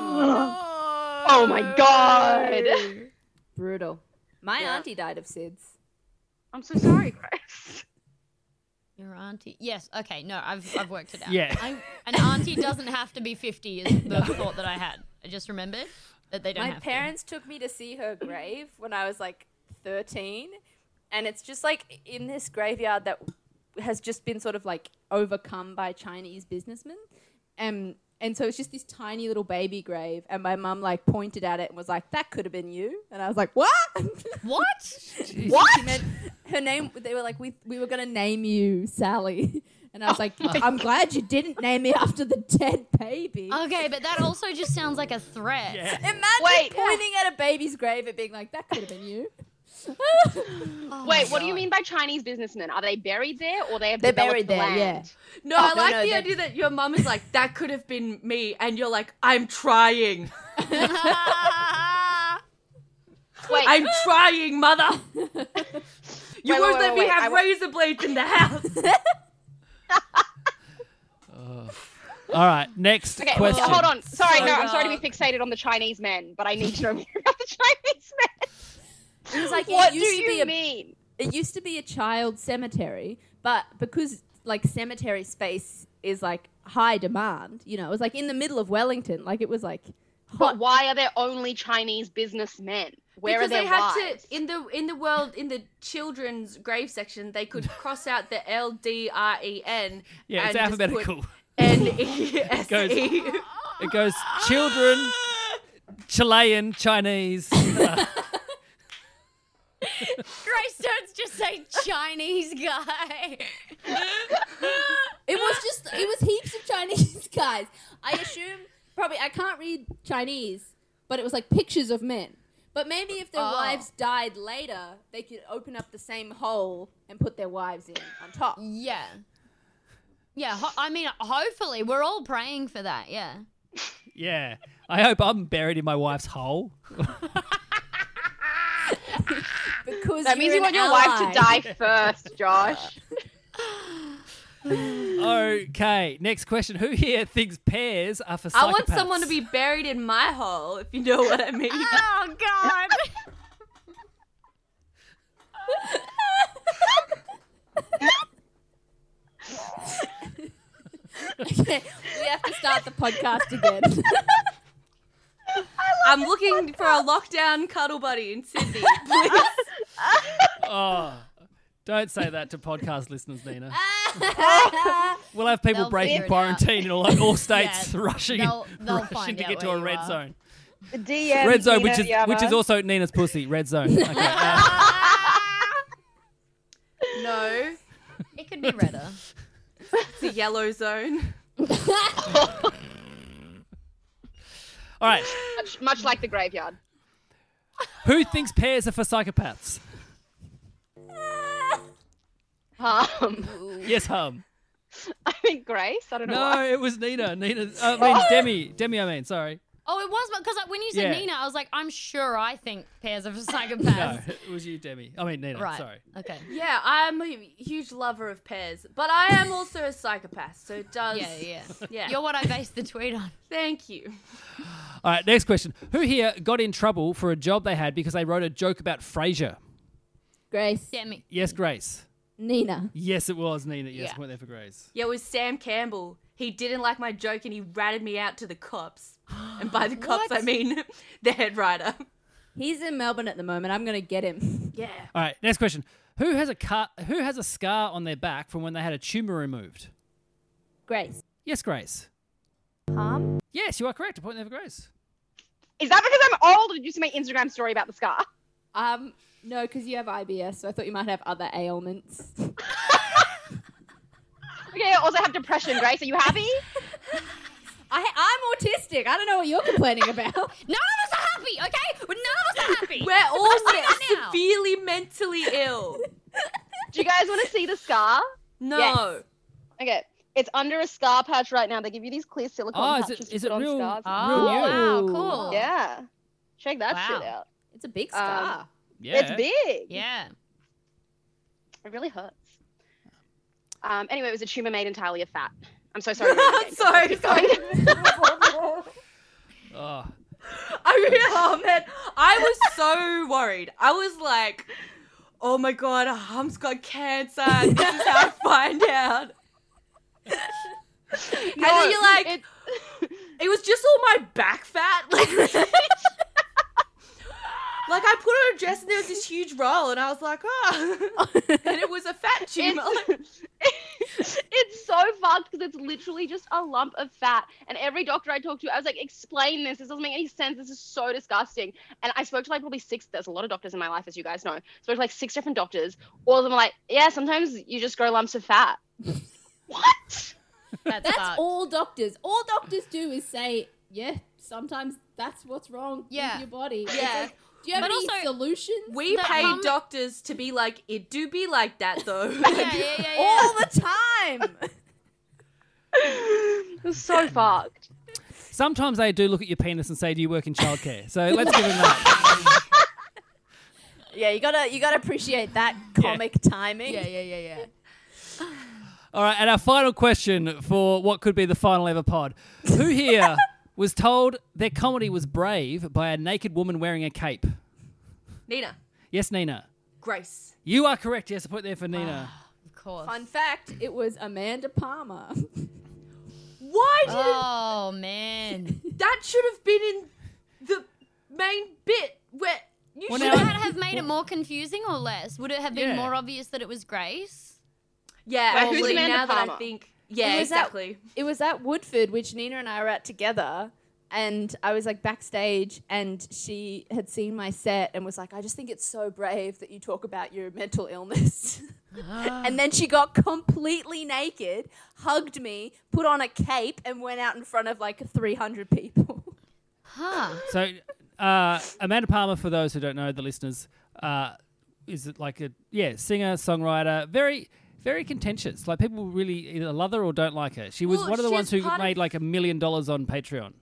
oh my God. Brutal. My Yeah. auntie died of S I D S. I'm so sorry, Grace. Your auntie. Yes. Okay. No, I've I've worked it out. Yeah. I, an auntie doesn't have to be fifty. Is the thought that I had. I just remembered that they don't My have parents took me to see her grave when I was like thirteen, and it's just like in this graveyard that has just been sort of like overcome by Chinese businessmen, and and so it's just this tiny little baby grave, and my mum like pointed at it and was like, "That could have been you," and I was like, "What? to. What? What?" She meant her name. They were like, "We we were gonna name you Sally." And I was like, I'm glad you didn't name me after the dead baby. Okay, but that also just sounds like a threat. Yeah. Imagine Wait. pointing at a baby's grave and being like, that could have been you. Oh Wait, my what do you God. mean by Chinese businessmen? Are they buried there, or they have They're developed buried the there, land? yeah. No, I no, like no, the that- idea that your mum is like, that could have been me, and you're like, I'm trying. Wait, I'm trying, mother. You Wait, won't wait, let wait, me wait, have I w- razor blades in the house. All right. Next okay, well, question. hold on. Sorry, So no, I'm sorry to dark. be fixated on the Chinese men, but I need to know more about the Chinese men. It was like, What it do used to you be a, mean? it used to be a child cemetery, but because like cemetery space is like high demand, you know, it was like in the middle of Wellington, like it was like But hot. why are there only Chinese businessmen? Where because are their they had wives? to in the in the world in the children's grave section, they could cross out the L D R E N. Yeah, it's and just put alphabetical. N E S Goes- E. It goes children, Chilean, Chinese. uh, Grace Stone's just say Chinese guy. It was just, it was heaps of Chinese guys. I assume, probably, I can't read Chinese, but it was like pictures of men. But maybe if their Oh. wives died later, they could open up the same hole and put their wives in on top. Yeah. Yeah, ho- I mean, hopefully, we're all praying for that, yeah. yeah. I hope I'm buried in my wife's hole. Because That means you're you want an your wife to ally. die first, Josh. Okay, next question. Who here thinks pears are for psychopaths? I want someone to be buried in my hole, if you know what I mean. Oh God. Okay, we have to start the podcast again. I'm looking for a lockdown cuddle buddy in Sydney, please. Oh, don't say that to podcast listeners, Nina. We'll have people They'll breaking figure it quarantine in all, all states, Yeah, rushing, they'll- they'll rushing find to out get to where a you red are. zone. D M Red zone, Nina which is Yama. which is also Nina's pussy. Red zone. Okay. uh, No, It could be redder. it's a yellow zone. all right. Much, much like the graveyard. Who thinks pears are for psychopaths? Um, Yes, hum. I think Grace. I don't know No, why. it was Nina. Nina. I mean Demi. Demi. I mean, sorry. Oh, it was because when you said Yeah. Nina, I was like, I'm sure I think pears are for No, psychopaths. it was you, Demi. I mean Nina. Right. Sorry. Okay. Yeah, I'm a huge lover of pears, but I am also a psychopath, so it does. Yeah, yeah. Yeah. You're what I based the tweet on. Thank you. All right. Next question. Who here got in trouble for a job they had because they wrote a joke about Frasier? Grace. Demi. Yes, Grace. Nina. Yes, it was Nina. Yes, Yeah. point there for Grace. Yeah, it was Sam Campbell. He didn't like my joke and he ratted me out to the cops. And by the cops, I What? mean the head writer. He's in Melbourne at the moment. I'm going to get him. Yeah. All right. Next question. Who has a car, Who has a scar on their back from when they had a tumor removed? Grace. Yes, Grace. Palm? Yes, you are correct. A point there for Grace. Is that because I'm old, or did you see my Instagram story about the scar? Um, no, because you have I B S, so I thought you might have other ailments. Okay, I also have depression, Grace. Are you happy? I, I'm autistic. I don't know what you're complaining about. None of us are happy, okay? Well, none of us are happy. We're all saying that now. severely mentally ill. Do you guys want to see the scar? No. Yes. Okay. It's under a scar patch right now. They give you these clear silicone Oh, is patches it- to is put it on real- scars. Oh, Real wow, new. cool. Yeah. Check that Wow. shit out. It's a big scar. Um, Yeah. It's big. Yeah. It really hurts. Um, anyway, it was a tumor made entirely of fat. I'm so sorry. Okay, sorry, keep sorry. going. Oh. I mean, oh man, I was so worried. I was like, oh my god, Hum's got cancer. This is how I find out. And then you're like, it- it was just all my back fat. Like, like I put on a dress and there was this huge roll, and I was like, oh, and it was a fat tumor. It's, it's so fucked because it's literally just a lump of fat. And every doctor I talked to, I was like, explain this. This doesn't make any sense. This is so disgusting. And I spoke to like probably six, there's a lot of doctors in my life, as you guys know. Spoke to like six different doctors. All of them were like, yeah, sometimes you just grow lumps of fat. What? That's, That's fucked. all doctors. All doctors do is say, yeah, sometimes that's what's wrong Yeah. with your body. It's Yeah. like, do you have But any also- solutions? We That pay hum- doctors to be like, it do be like that though. Yeah, yeah, yeah, yeah. all the time. It was so fucked. Sometimes they do look at your penis and say, "Do you work in childcare?" So let's give them that. Yeah, you gotta you gotta appreciate that comic timing. Yeah, yeah, yeah, yeah. All right, and our final question for what could be the final ever pod: Who here was told their comedy was brave by a naked woman wearing a cape? Nina, Yes, Nina. Grace. You are correct. Yes, I put there for Nina. Of course. Fun fact: it was Amanda Palmer. Why did Oh, man. that should have been in the main bit where you Well, should now- Would have. it have made it more confusing or less? Would it have been Yeah. more obvious that it was Grace? Yeah, Wait, who's actually, Amanda now that I Palmer? think, yeah, It was that- exactly. It was at Woodford, which Nina and I were at together. And I was like backstage, and she had seen my set and was like, I just think it's so brave that you talk about your mental illness. And then she got completely naked, hugged me, put on a cape, and went out in front of like three hundred people. Huh. So, uh, Amanda Palmer, for those who don't know, the listeners, uh, is it like a yeah singer, songwriter, very. Very contentious. Like people really either love her or don't like her. She was Well, one of the ones who she's part made of- like a million dollars on Patreon.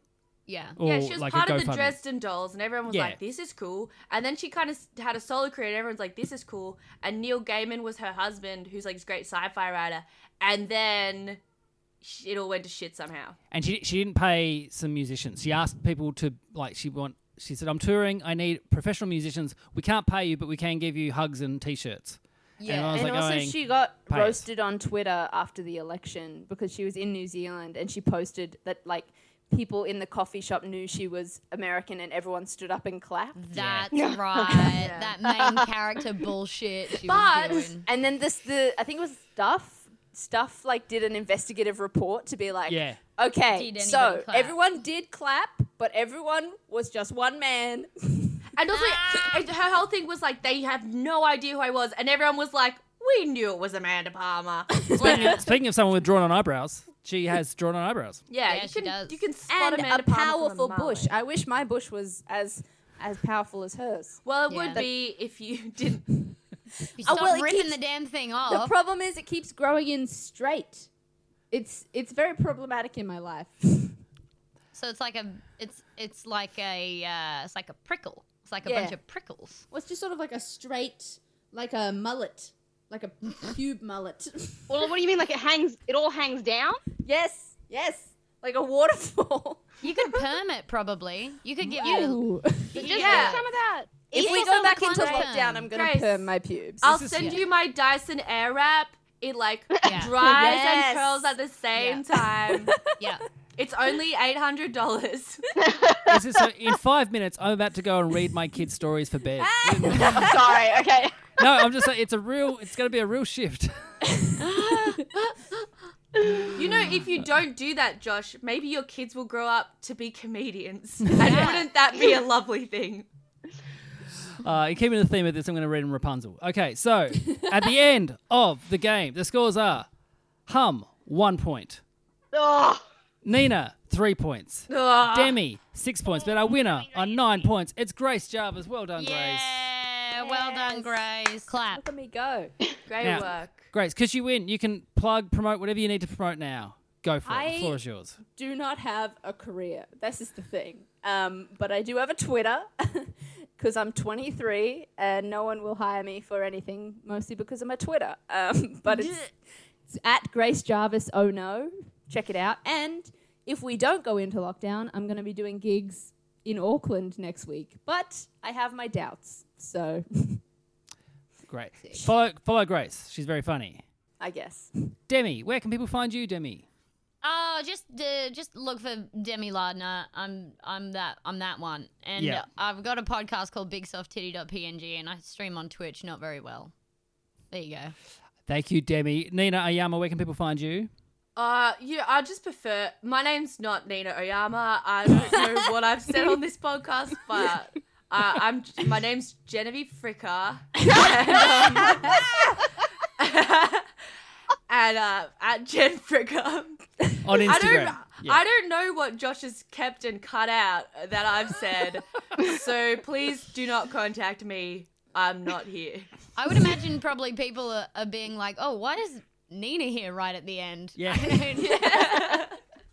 Yeah. Or yeah, she was like part a of the GoFundMe. Dresden Dolls, and everyone was Yeah. like, "This is cool." And then she kind of had a solo career, and everyone's like, "This is cool." And Neil Gaiman was her husband, who's like this great sci-fi writer. And then sh- it all went to shit somehow. And she she didn't pay some musicians. She asked people to like she want. She said, "I'm touring. I need professional musicians. We can't pay you, but we can give you hugs and t-shirts." Yeah. And I was And like, also, going, she got "Pay us." roasted on Twitter after the election because she was in New Zealand and she posted that like people in the coffee shop knew she was American and everyone stood up and clapped. That's Yeah. right. That main character bullshit she But- was doing. And then this, the I think it was Stuff, Stuff like did an investigative report to be like, Yeah. okay, Did so anybody clap? everyone did clap, but everyone was just one man. And also, it- her whole thing was like, they have no idea who I was, and everyone was like, "We knew it was Amanda Palmer." Speaking of, speaking of someone with drawn on eyebrows, she has drawn on eyebrows. Yeah, Yeah, you she can does. you can spot And Amanda a Palmer from a powerful mile bush. away. I wish my bush was as as powerful as hers. Well, it Yeah. would be if you didn't. You Oh, stop well, it ripping keeps- the damn thing The off. problem is it keeps growing in straight. It's it's very problematic in my life. So it's like a it's it's like a uh, it's like a prickle. It's like a Yeah. bunch of prickles. Well, it's just sort of like a straight, like a mullet, like a cube mullet. Well, what do you mean? Like it hangs? It all hangs down? Yes, yes, like a waterfall. You could perm it probably. You could give you. Ooh. Just Yeah. do some of that. If Eat we some go back into cleanse lockdown, perm. I'm gonna Grace, perm my pubes. I'll is- send yeah. you my Dyson Airwrap. It like Yeah. dries Yes. and curls at the same time. Yeah. It's only eight hundred dollars. This is so in five minutes, I'm about to go and read my kids' stories for bed. Sorry. Okay. No, I'm just saying it's a real. It's going to be a real shift. You know, if you don't do that, Josh, maybe your kids will grow up to be comedians. And wouldn't that be a lovely thing? Uh, in keeping the theme of this, I'm going to read in Rapunzel. Okay, so at the end of the game, the scores are Hum one point, Oh, Nina three points, Ugh. Demi six points, but our winner on nine points. It's Grace Jarvis. Well done, Grace. Yeah. Well done, Grace. Clap. Look at me go. Great Now- work. Grace, because you win, you can plug, promote whatever you need to promote now. Go for it. I- The floor is yours. Do not have a career. This is the thing. Um, but I do have a Twitter because I'm twenty-three and no one will hire me for anything, mostly because of my Twitter. Um, but it's, it's at Grace Jarvis. Oh no, check it out. And if we don't go into lockdown, I'm going to be doing gigs in Auckland next week. But I have my doubts, so Great. Follow, follow Grace. She's very funny. I guess. Demi, where can people find you, Demi? Oh, just uh, just look for Demi Lardner. I'm I'm that I'm that one. And Yeah. uh, I've got a podcast called big soft titty dot p n g and I stream on Twitch, not very well. There you go. Thank you, Demi. Nina Ayama, where can people find you? Uh, yeah, I just prefer. My name's not Nina Oyama. I don't know what I've said on this podcast, but uh, I'm. My name's Genevieve Fricker, and, um, and uh, at Jen Fricker. On Instagram. I don't. Yeah. I don't know what Josh has kept and cut out that I've said, so please do not contact me. I'm not here. I would imagine probably people are, are being like, oh, why does Nina here right at the end? Yeah. I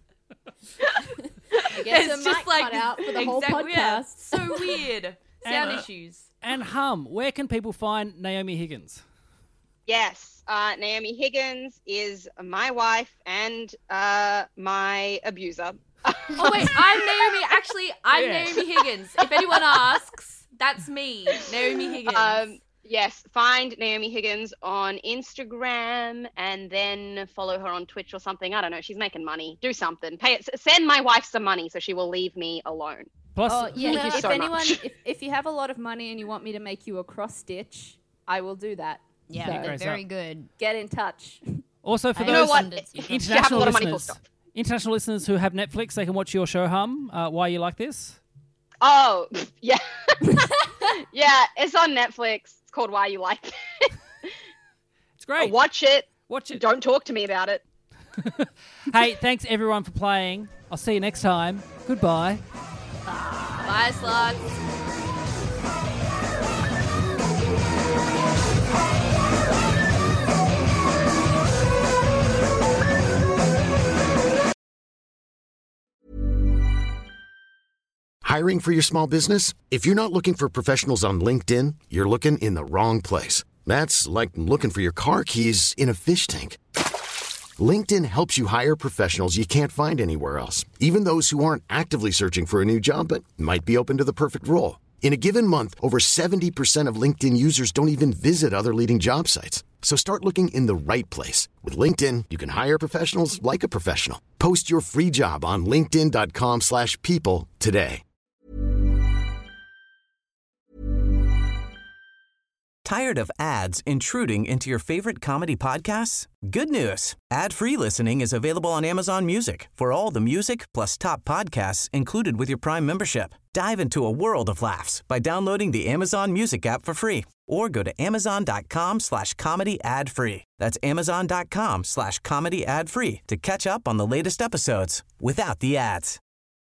guess It's it just might like cut out for the whole exact- yeah, podcast. so weird. Sound And- issues. And Hum, where can people find Naomi Higgins? yes. Uh, Naomi Higgins is my wife and uh, my abuser. Oh wait, I'm Naomi. Actually, I'm Yeah. Naomi Higgins. If anyone asks, that's me, Naomi Higgins. Um, yes, find Naomi Higgins on Instagram and then follow her on Twitch or something. I don't know. She's making money. Do something. Pay it. Send my wife some money so she will leave me alone. Plus, Oh, yeah. Thank you if so anyone, much. if, if you have a lot of money and you want me to make you a cross stitch, I will do that. Yeah, So, they're Grace very up. good. get in touch. also for I You know those what? understand it's- If you have a international lot of money, full listeners, stop. international listeners who have Netflix, they can watch your show Hum. Uh, Why You Like This? Oh, yeah. Yeah, it's on Netflix. It's called Why You Like It. It's great. Watch it. Watch it. Don't talk to me about it. Hey, thanks everyone for playing. I'll see you next time. Goodbye. Bye, sluts. Hiring for your small business? If you're not looking for professionals on LinkedIn, you're looking in the wrong place. That's like looking for your car keys in a fish tank. LinkedIn helps you hire professionals you can't find anywhere else, even those who aren't actively searching for a new job but might be open to the perfect role. In a given month, over seventy percent of LinkedIn users don't even visit other leading job sites. So start looking in the right place. With LinkedIn, you can hire professionals like a professional. Post your free job on linkedin.com slash people today. Tired of ads intruding into your favorite comedy podcasts? Good news. Ad-free listening is available on Amazon Music for all the music plus top podcasts included with your Prime membership. Dive into a world of laughs by downloading the Amazon Music app for free or go to amazon.com slash comedy ad free. That's amazon.com slash comedy ad free to catch up on the latest episodes without the ads.